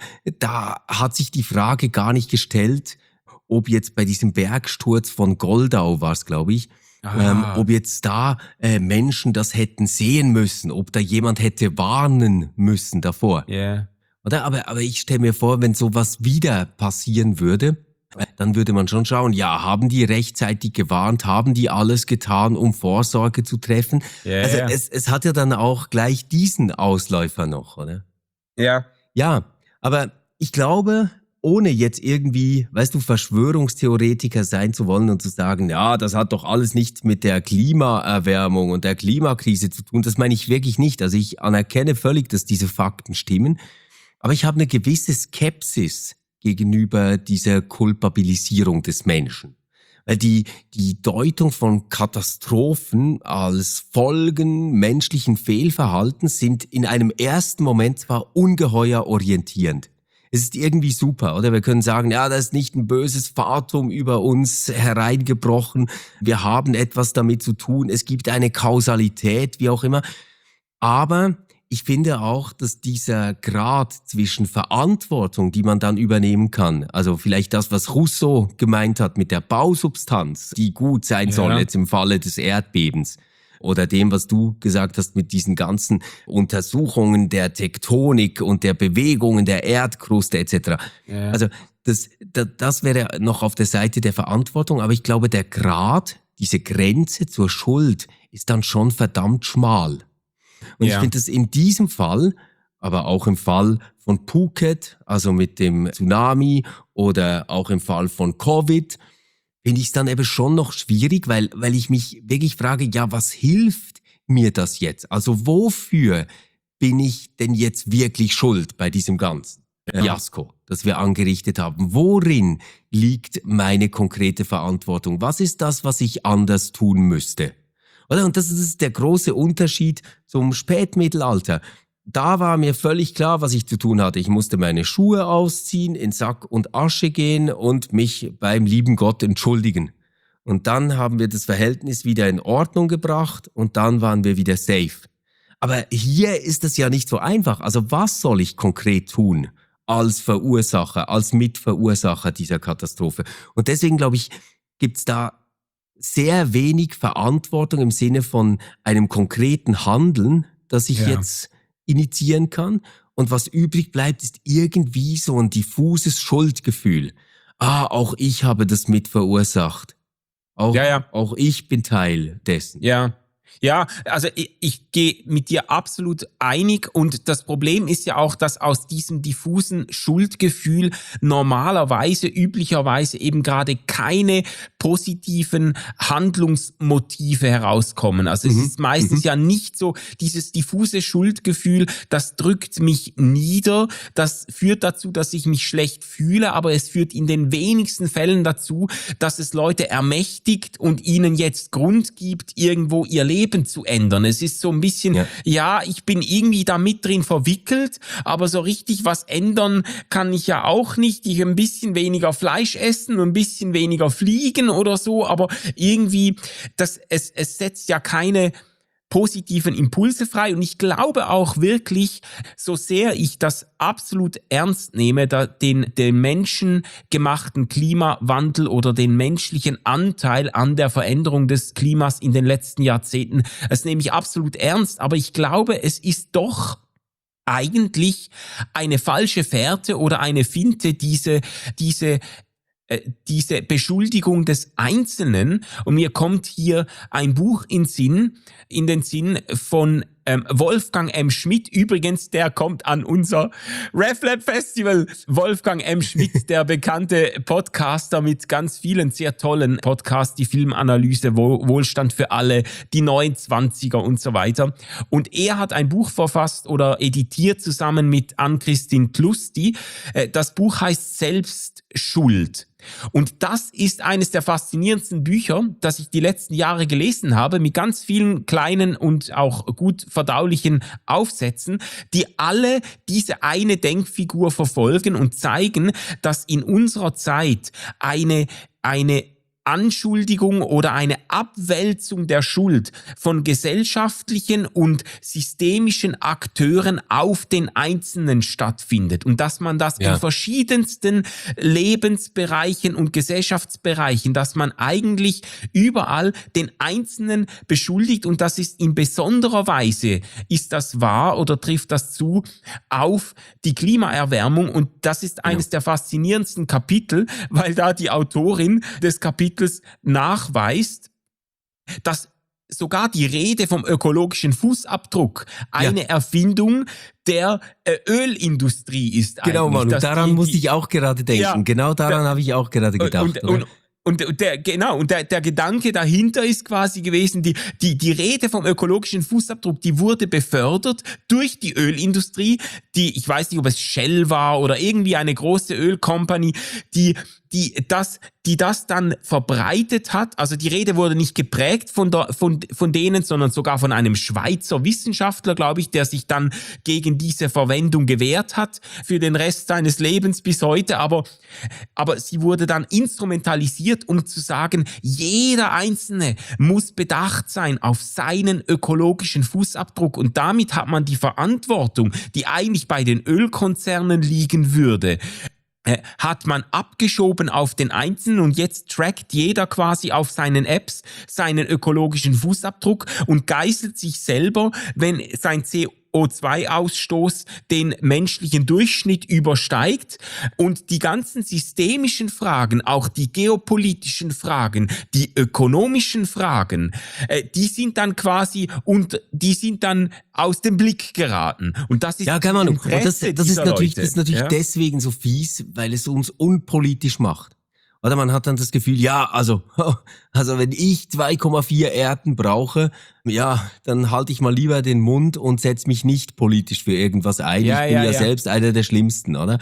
Da hat sich die Frage gar nicht gestellt, ob jetzt bei diesem Bergsturz von Goldau war es, glaube ich, ob jetzt da Menschen das hätten sehen müssen, ob da jemand hätte warnen müssen davor. Yeah. Oder? Aber ich stelle mir vor, wenn sowas wieder passieren würde, dann würde man schon schauen, ja, haben die rechtzeitig gewarnt, haben die alles getan, um Vorsorge zu treffen? Yeah, also yeah. Es hat ja dann auch gleich diesen Ausläufer noch, oder? Ja. Ja, aber ich glaube, ohne jetzt irgendwie, weißt du, Verschwörungstheoretiker sein zu wollen und zu sagen, ja, das hat doch alles nichts mit der Klimaerwärmung und der Klimakrise zu tun. Das meine ich wirklich nicht. Also ich anerkenne völlig, dass diese Fakten stimmen. Aber ich habe eine gewisse Skepsis gegenüber dieser Kulpabilisierung des Menschen. Weil die Deutung von Katastrophen als Folgen menschlichen Fehlverhaltens sind in einem ersten Moment zwar ungeheuer orientierend. Es ist irgendwie super, oder? Wir können sagen, ja, da ist nicht ein böses Fatum über uns hereingebrochen. Wir haben etwas damit zu tun. Es gibt eine Kausalität, wie auch immer. Aber ich finde auch, dass dieser Grad zwischen Verantwortung, die man dann übernehmen kann, also vielleicht das, was Rousseau gemeint hat mit der Bausubstanz, die gut sein soll jetzt im Falle des Erdbebens, oder dem, was du gesagt hast mit diesen ganzen Untersuchungen der Tektonik und der Bewegungen der Erdkruste etc. Ja. Also das wäre noch auf der Seite der Verantwortung, aber ich glaube, der Grad, diese Grenze zur Schuld ist dann schon verdammt schmal. Und ich finde das in diesem Fall, aber auch im Fall von Phuket, also mit dem Tsunami oder auch im Fall von Covid, finde ich es dann eben schon noch schwierig, weil ich mich wirklich frage, ja, was hilft mir das jetzt? Also wofür bin ich denn jetzt wirklich schuld bei diesem ganzen Fiasko, das wir angerichtet haben? Worin liegt meine konkrete Verantwortung? Was ist das, was ich anders tun müsste? Oder? Und das ist der große Unterschied zum Spätmittelalter. Da war mir völlig klar, was ich zu tun hatte. Ich musste meine Schuhe ausziehen, in Sack und Asche gehen und mich beim lieben Gott entschuldigen. Und dann haben wir das Verhältnis wieder in Ordnung gebracht und dann waren wir wieder safe. Aber hier ist es ja nicht so einfach. Also was soll ich konkret tun als Verursacher, als Mitverursacher dieser Katastrophe? Und deswegen glaube ich, gibt's da sehr wenig Verantwortung im Sinne von einem konkreten Handeln, das ich jetzt initiieren kann. Und was übrig bleibt, ist irgendwie so ein diffuses Schuldgefühl. Auch ich habe das mit verursacht. Auch ich bin Teil dessen. Ja, also ich gehe mit dir absolut einig und das Problem ist ja auch, dass aus diesem diffusen Schuldgefühl üblicherweise eben gerade keine positiven Handlungsmotive herauskommen. Also es ist meistens ja nicht so, dieses diffuse Schuldgefühl, das drückt mich nieder, das führt dazu, dass ich mich schlecht fühle, aber es führt in den wenigsten Fällen dazu, dass es Leute ermächtigt und ihnen jetzt Grund gibt, irgendwo ihr Leben zu ändern. Es ist so ein bisschen, ich bin irgendwie da mit drin verwickelt, aber so richtig was ändern kann ich ja auch nicht. Ich ein bisschen weniger Fleisch essen, ein bisschen weniger fliegen oder so, aber irgendwie, es setzt ja keine positiven Impulse frei und ich glaube auch wirklich, so sehr ich das absolut ernst nehme, den menschengemachten Klimawandel oder den menschlichen Anteil an der Veränderung des Klimas in den letzten Jahrzehnten, das nehme ich absolut ernst, aber ich glaube, es ist doch eigentlich eine falsche Fährte oder eine Finte, diese Beschuldigung des Einzelnen. Und mir kommt hier ein Buch in den Sinn von Wolfgang M. Schmidt. Übrigens, der kommt an unser RefLab Festival. Wolfgang M. Schmidt, der bekannte Podcaster mit ganz vielen sehr tollen Podcasts, die Filmanalyse, Wohlstand für alle, die 29er und so weiter. Und er hat ein Buch verfasst oder editiert zusammen mit Ann-Christine Tlusty. Das Buch heißt Selbstschuld. Und das ist eines der faszinierendsten Bücher, das ich die letzten Jahre gelesen habe, mit ganz vielen kleinen und auch gut verdaulichen Aufsätzen, die alle diese eine Denkfigur verfolgen und zeigen, dass in unserer Zeit eine Anschuldigung oder eine Abwälzung der Schuld von gesellschaftlichen und systemischen Akteuren auf den Einzelnen stattfindet und dass man das in verschiedensten Lebensbereichen und Gesellschaftsbereichen, dass man eigentlich überall den Einzelnen beschuldigt und das ist in besonderer Weise, ist das wahr oder trifft das zu auf die Klimaerwärmung und das ist eines der faszinierendsten Kapitel, weil da die Autorin des Kapitels nachweist, dass sogar die Rede vom ökologischen Fußabdruck eine Erfindung der Ölindustrie ist. Genau, Mann, und daran musste ich auch gerade denken. Ja, genau daran habe ich auch gerade gedacht. Und der Gedanke dahinter ist quasi gewesen, die Rede vom ökologischen Fußabdruck, die wurde befördert durch die Ölindustrie, ich weiß nicht, ob es Shell war oder irgendwie eine große Ölcompany, die das dann verbreitet hat. Also die Rede wurde nicht geprägt von denen, sondern sogar von einem Schweizer Wissenschaftler, glaube ich, der sich dann gegen diese Verwendung gewehrt hat für den Rest seines Lebens bis heute. Aber sie wurde dann instrumentalisiert, um zu sagen, jeder Einzelne muss bedacht sein auf seinen ökologischen Fußabdruck. Und damit hat man die Verantwortung, die eigentlich bei den Ölkonzernen liegen würde, hat man abgeschoben auf den Einzelnen und jetzt trackt jeder quasi auf seinen Apps seinen ökologischen Fußabdruck und geißelt sich selber, wenn sein CO2-Ausstoß den menschlichen Durchschnitt übersteigt und die ganzen systemischen Fragen, auch die geopolitischen Fragen, die ökonomischen Fragen, die sind dann aus dem Blick geraten. Und das ist keine Ahnung. Das ist natürlich deswegen so fies, weil es uns unpolitisch macht. Oder man hat dann das Gefühl, also wenn ich 2,4 Erden brauche, dann halte ich mal lieber den Mund und setze mich nicht politisch für irgendwas ein. Ich bin selbst einer der Schlimmsten, oder?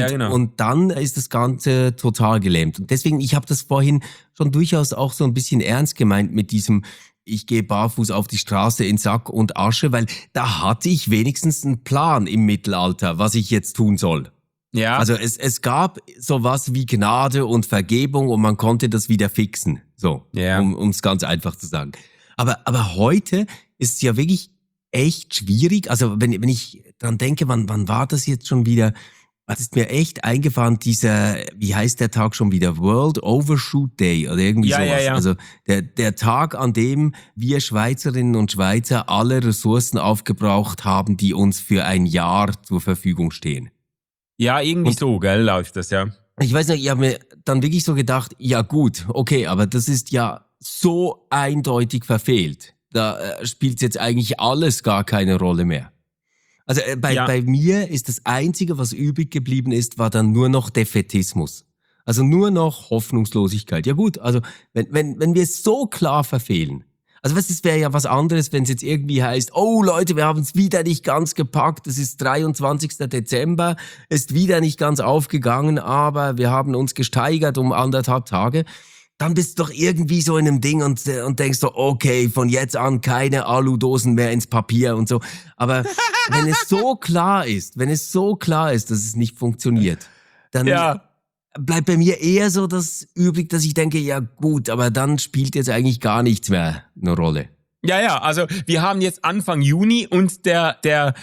Und dann ist das Ganze total gelähmt. Und deswegen, ich habe das vorhin schon durchaus auch so ein bisschen ernst gemeint mit diesem, ich gehe barfuß auf die Straße in Sack und Asche, weil da hatte ich wenigstens einen Plan im Mittelalter, was ich jetzt tun soll. Ja. Also es gab sowas wie Gnade und Vergebung und man konnte das wieder fixen. So, um es ganz einfach zu sagen. Aber heute ist es ja wirklich echt schwierig. Also wenn ich dran denke, wann war das jetzt schon wieder? Es ist mir echt eingefahren, wie heißt der Tag schon wieder? World Overshoot Day oder irgendwie sowas. Ja. Also der Tag, an dem wir Schweizerinnen und Schweizer alle Ressourcen aufgebraucht haben, die uns für ein Jahr zur Verfügung stehen. Ja, irgendwie so, gell, läuft das, ja. Ich weiß nicht, ich habe mir dann wirklich so gedacht, ja gut, okay, aber das ist ja so eindeutig verfehlt. Da spielt jetzt eigentlich alles gar keine Rolle mehr. Also bei mir ist das Einzige, was übrig geblieben ist, war dann nur noch Defätismus. Also nur noch Hoffnungslosigkeit. Ja gut, also wenn wir es so klar verfehlen, also es wäre ja was anderes, wenn es jetzt irgendwie heißt, oh Leute, wir haben es wieder nicht ganz gepackt, es ist 23. Dezember, ist wieder nicht ganz aufgegangen, aber wir haben uns gesteigert um 1,5 Tage. Dann bist du doch irgendwie so in einem Ding und denkst so, okay, von jetzt an keine Aludosen mehr ins Papier und so. Aber wenn es so klar ist, dass es nicht funktioniert, dann bleibt bei mir eher so das übrig, dass ich denke, ja gut, aber dann spielt jetzt eigentlich gar nichts mehr eine Rolle. Ja, also wir haben jetzt Anfang Juni und der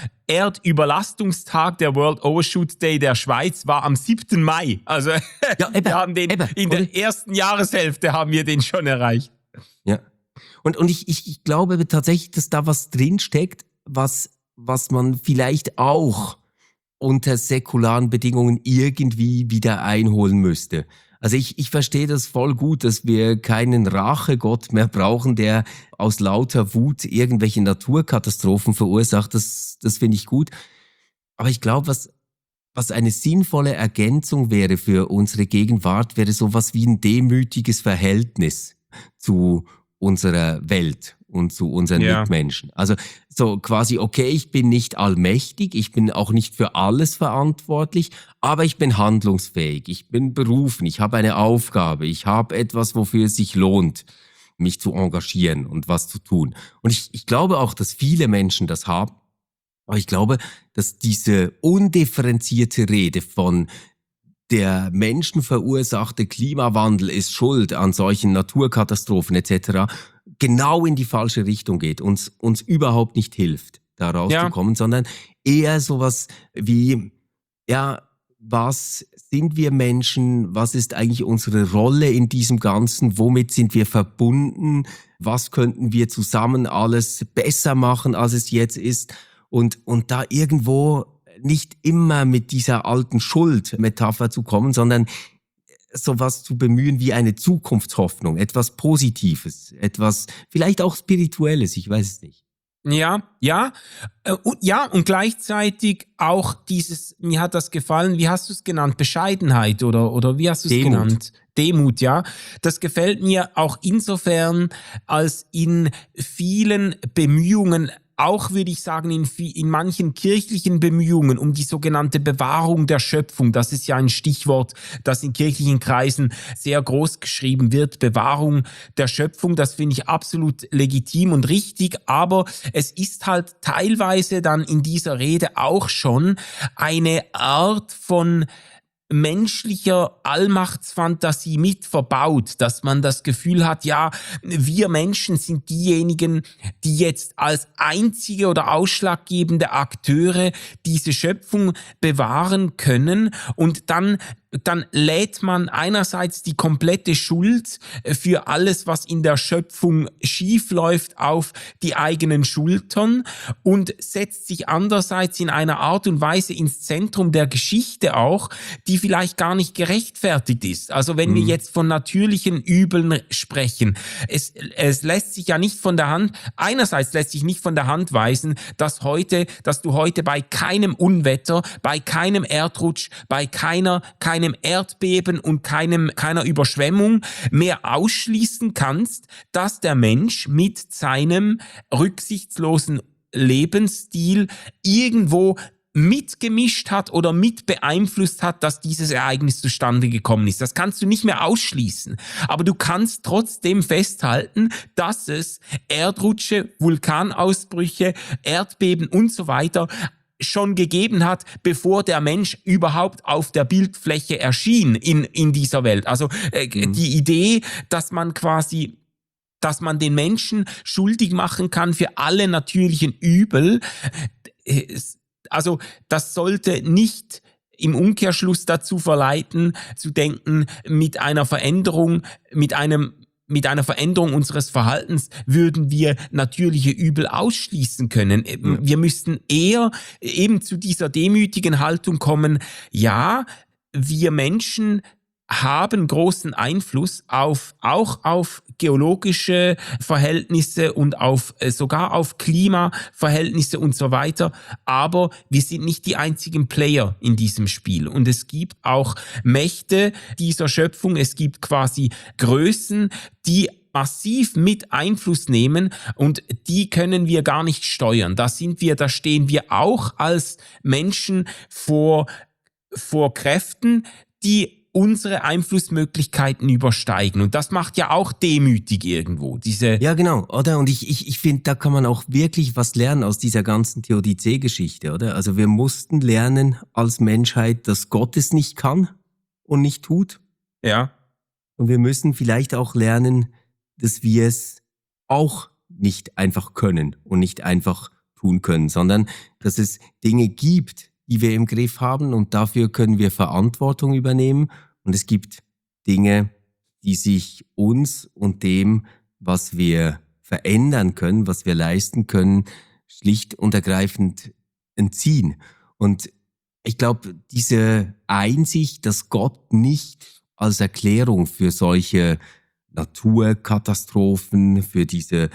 Erdüberlastungstag, der World Overshoot Day der Schweiz war am 7. Mai. Also wir haben in der ersten Jahreshälfte haben wir den schon erreicht. Ja. Und ich glaube tatsächlich, dass da was drin steckt, was was man vielleicht auch unter säkularen Bedingungen irgendwie wieder einholen müsste. Also ich verstehe das voll gut, dass wir keinen Rachegott mehr brauchen, der aus lauter Wut irgendwelche Naturkatastrophen verursacht. Das finde ich gut. Aber ich glaube, was eine sinnvolle Ergänzung wäre für unsere Gegenwart, wäre sowas wie ein demütiges Verhältnis zu unserer Welt und zu unseren Mitmenschen. Also so quasi, okay, ich bin nicht allmächtig, ich bin auch nicht für alles verantwortlich, aber ich bin handlungsfähig, ich bin berufen, ich habe eine Aufgabe, ich habe etwas, wofür es sich lohnt, mich zu engagieren und was zu tun. Und ich glaube auch, dass viele Menschen das haben, aber ich glaube, dass diese undifferenzierte Rede von der menschenverursachte Klimawandel ist schuld an solchen Naturkatastrophen etc. genau in die falsche Richtung geht, uns überhaupt nicht hilft, da rauszukommen, sondern eher sowas wie, ja, was sind wir Menschen, was ist eigentlich unsere Rolle in diesem Ganzen, womit sind wir verbunden, was könnten wir zusammen alles besser machen, als es jetzt ist und da irgendwo nicht immer mit dieser alten Schuld-Metapher zu kommen, sondern sowas zu bemühen wie eine Zukunftshoffnung, etwas Positives, etwas vielleicht auch Spirituelles, ich weiß es nicht. Und gleichzeitig auch dieses, mir hat das gefallen, wie hast du es genannt, Bescheidenheit oder wie hast du es genannt? Demut, ja. Das gefällt mir auch insofern, als in vielen Bemühungen, auch würde ich sagen, in manchen kirchlichen Bemühungen um die sogenannte Bewahrung der Schöpfung, das ist ja ein Stichwort, das in kirchlichen Kreisen sehr groß geschrieben wird, Bewahrung der Schöpfung, das finde ich absolut legitim und richtig, aber es ist halt teilweise dann in dieser Rede auch schon eine Art von menschlicher Allmachtsfantasie mit verbaut, dass man das Gefühl hat, ja, wir Menschen sind diejenigen, die jetzt als einzige oder ausschlaggebende Akteure diese Schöpfung bewahren können und dann lädt man einerseits die komplette Schuld für alles, was in der Schöpfung schief läuft, auf die eigenen Schultern und setzt sich andererseits in einer Art und Weise ins Zentrum der Geschichte auch, die vielleicht gar nicht gerechtfertigt ist. Also wenn wir jetzt von natürlichen Übeln sprechen, es lässt sich ja nicht von der Hand, einerseits lässt sich nicht von der Hand weisen, dass du heute bei keinem Unwetter, bei keinem Erdrutsch, bei keinem Erdbeben und keiner Überschwemmung mehr ausschließen kannst, dass der Mensch mit seinem rücksichtslosen Lebensstil irgendwo mitgemischt hat oder mit beeinflusst hat, dass dieses Ereignis zustande gekommen ist. Das kannst du nicht mehr ausschließen. Aber du kannst trotzdem festhalten, dass es Erdrutsche, Vulkanausbrüche, Erdbeben und so weiter schon gegeben hat, bevor der Mensch überhaupt auf der Bildfläche erschien in dieser Welt. Also die Idee, dass man den Menschen schuldig machen kann für alle natürlichen Übel, also das sollte nicht im Umkehrschluss dazu verleiten, zu denken, mit einer Veränderung unseres Verhaltens würden wir natürliche Übel ausschließen können. Wir müssten eher eben zu dieser demütigen Haltung kommen, ja, wir Menschen haben großen Einfluss auch auf geologische Verhältnisse und sogar auf Klimaverhältnisse und so weiter. Aber wir sind nicht die einzigen Player in diesem Spiel. Und es gibt auch Mächte dieser Schöpfung. Es gibt quasi Größen, die massiv mit Einfluss nehmen und die können wir gar nicht steuern. Da stehen wir auch als Menschen vor Kräften, die unsere Einflussmöglichkeiten übersteigen. Und das macht ja auch demütig irgendwo. Ja, genau, oder? Und ich finde, da kann man auch wirklich was lernen aus dieser ganzen Theodizee-Geschichte, oder? Also wir mussten lernen als Menschheit, dass Gott es nicht kann und nicht tut. Ja. Und wir müssen vielleicht auch lernen, dass wir es auch nicht einfach können und nicht einfach tun können, sondern dass es Dinge gibt, die wir im Griff haben und dafür können wir Verantwortung übernehmen. Und es gibt Dinge, die sich uns und dem, was wir verändern können, was wir leisten können, schlicht und ergreifend entziehen. Und ich glaube, diese Einsicht, dass Gott nicht als Erklärung für solche Naturkatastrophen, für dieses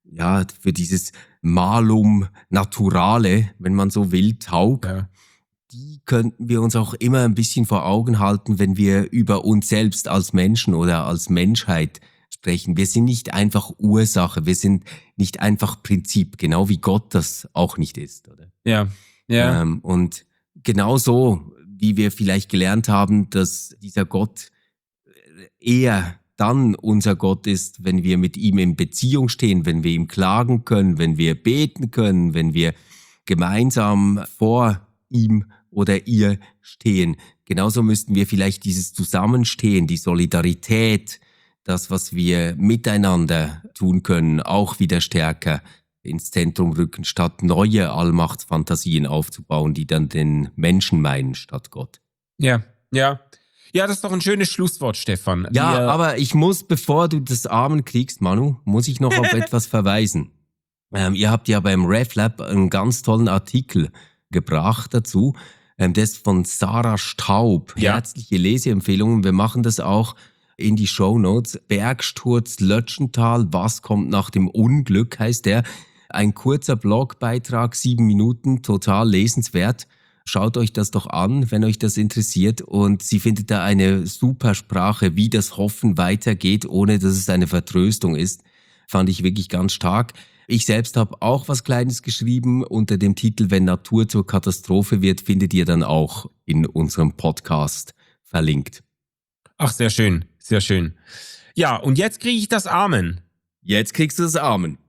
Malum Naturale, wenn man so will, taugt, die könnten wir uns auch immer ein bisschen vor Augen halten, wenn wir über uns selbst als Menschen oder als Menschheit sprechen. Wir sind nicht einfach Ursache, wir sind nicht einfach Prinzip, genau wie Gott das auch nicht ist, oder? Ja. Und genauso, wie wir vielleicht gelernt haben, dass dieser Gott eher dann unser Gott ist, wenn wir mit ihm in Beziehung stehen, wenn wir ihm klagen können, wenn wir beten können, wenn wir gemeinsam vor ihm oder ihr stehen. Genauso müssten wir vielleicht dieses Zusammenstehen, die Solidarität, das, was wir miteinander tun können, auch wieder stärker ins Zentrum rücken, statt neue Allmachtsfantasien aufzubauen, die dann den Menschen meinen, statt Gott. Ja, das ist doch ein schönes Schlusswort, Stefan. Ja, aber ich muss, bevor du das Amen kriegst, Manu, muss ich noch auf etwas verweisen. Ihr habt ja beim RefLab einen ganz tollen Artikel gebracht dazu. Der ist von Sarah Staub. Ja. Herzliche Leseempfehlungen. Wir machen das auch in die Shownotes. Bergsturz Lötschental, was kommt nach dem Unglück, heißt der. Ein kurzer Blogbeitrag, 7 Minuten, total lesenswert. Schaut euch das doch an, wenn euch das interessiert. Und sie findet da eine super Sprache, wie das Hoffen weitergeht, ohne dass es eine Vertröstung ist. Fand ich wirklich ganz stark. Ich selbst habe auch was Kleines geschrieben unter dem Titel "Wenn Natur zur Katastrophe wird", findet ihr dann auch in unserem Podcast verlinkt. Ach, sehr schön, sehr schön. Ja, und jetzt kriege ich das Amen. Jetzt kriegst du das Amen.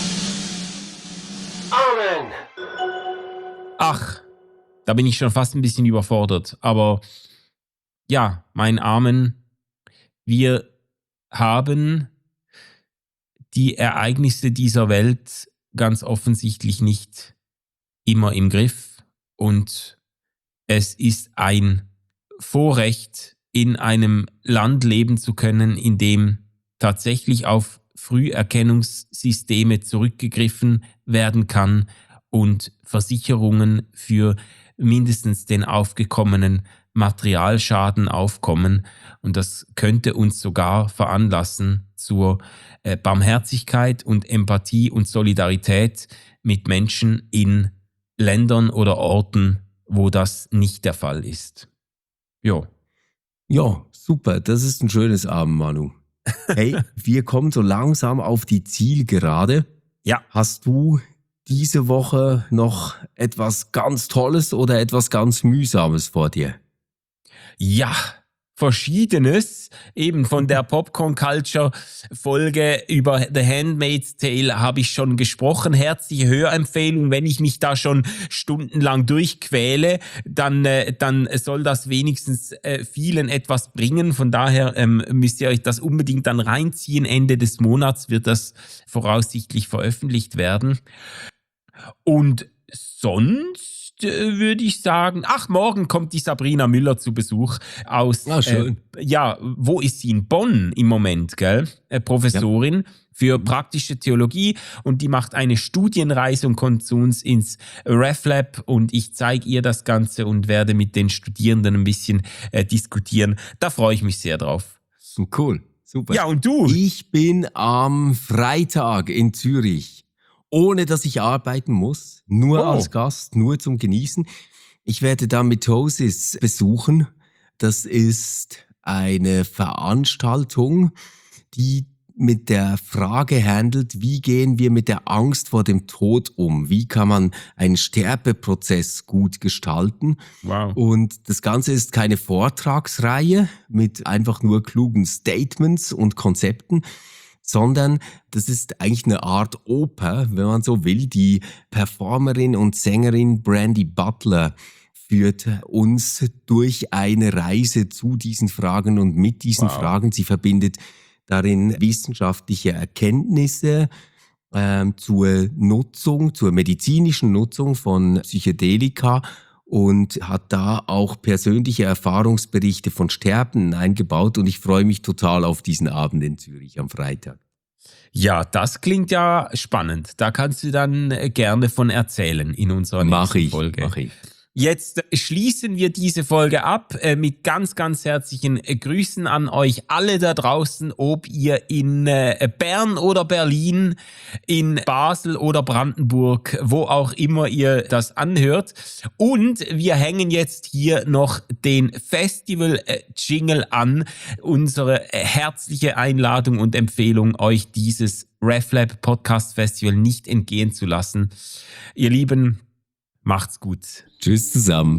Amen. Ach, da bin ich schon fast ein bisschen überfordert. Aber ja, mein Amen. Wir haben die Ereignisse dieser Welt ganz offensichtlich nicht immer im Griff. Und es ist ein Vorrecht, in einem Land leben zu können, in dem tatsächlich auf Früherkennungssysteme zurückgegriffen werden kann und Versicherungen für mindestens den aufgekommenen Materialschaden aufkommen. Und das könnte uns sogar veranlassen zur Barmherzigkeit und Empathie und Solidarität mit Menschen in Ländern oder Orten, wo das nicht der Fall ist. Jo. Ja, super. Das ist ein schönes Abend, Manu. Hey, wir kommen so langsam auf die Zielgerade. Ja. Hast du diese Woche noch etwas ganz Tolles oder etwas ganz Mühsames vor dir? Ja, Verschiedenes. Eben von der Popcorn-Culture-Folge über The Handmaid's Tale habe ich schon gesprochen. Herzliche Hörempfehlung. Wenn ich mich da schon stundenlang durchquäle, dann soll das wenigstens vielen etwas bringen. Von daher müsst ihr euch das unbedingt dann reinziehen. Ende des Monats wird das voraussichtlich veröffentlicht werden. Und sonst würde ich sagen, morgen kommt die Sabrina Müller zu Besuch aus, schön. Wo ist sie? In Bonn im Moment, gell? Professorin für praktische Theologie, und die macht eine Studienreise und kommt zu uns ins RefLab, und ich zeige ihr das Ganze und werde mit den Studierenden ein bisschen diskutieren. Da freue ich mich sehr drauf. Cool, super. Ja, und du? Ich bin am Freitag in Zürich. Ohne dass ich arbeiten muss, nur als Gast, nur zum Genießen. Ich werde da Mitosis besuchen. Das ist eine Veranstaltung, die mit der Frage handelt, wie gehen wir mit der Angst vor dem Tod um? Wie kann man einen Sterbeprozess gut gestalten? Wow. Und das Ganze ist keine Vortragsreihe mit einfach nur klugen Statements und Konzepten, sondern das ist eigentlich eine Art Oper, wenn man so will. Die Performerin und Sängerin Brandy Butler führt uns durch eine Reise zu diesen Fragen und mit diesen Fragen. Sie verbindet darin wissenschaftliche Erkenntnisse zur medizinischen Nutzung von Psychedelika und hat da auch persönliche Erfahrungsberichte von Sterbenden eingebaut, und ich freue mich total auf diesen Abend in Zürich am Freitag. Ja, das klingt ja spannend. Da kannst du dann gerne von erzählen in unserer nächsten Folge. Mach ich. Jetzt schließen wir diese Folge ab mit ganz, ganz herzlichen Grüßen an euch alle da draußen, ob ihr in Bern oder Berlin, in Basel oder Brandenburg, wo auch immer ihr das anhört. Und wir hängen jetzt hier noch den Festival-Jingle an, unsere herzliche Einladung und Empfehlung, euch dieses RefLab Podcast Festival nicht entgehen zu lassen. Ihr Lieben, macht's gut. Tschüss zusammen.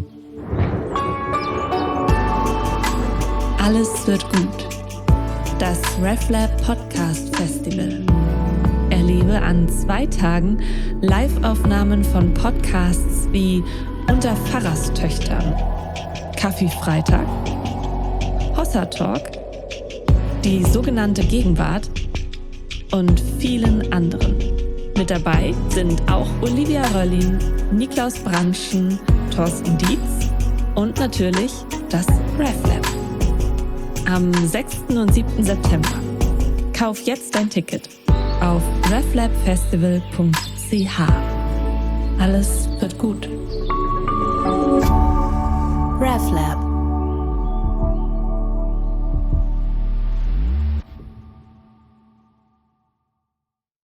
Alles wird gut. Das RefLab Podcast Festival. Erlebe an 2 Tagen Live-Aufnahmen von Podcasts wie Unter Pfarrerstöchtern, Kaffee-Freitag, Hossa Talk, die sogenannte Gegenwart und vielen anderen. Mit dabei sind auch Olivia Röllin, Niklaus Branschen, Thorsten Dietz und natürlich das RefLab. Am 6. und 7. September. Kauf jetzt dein Ticket auf reflabfestival.ch. Alles wird gut.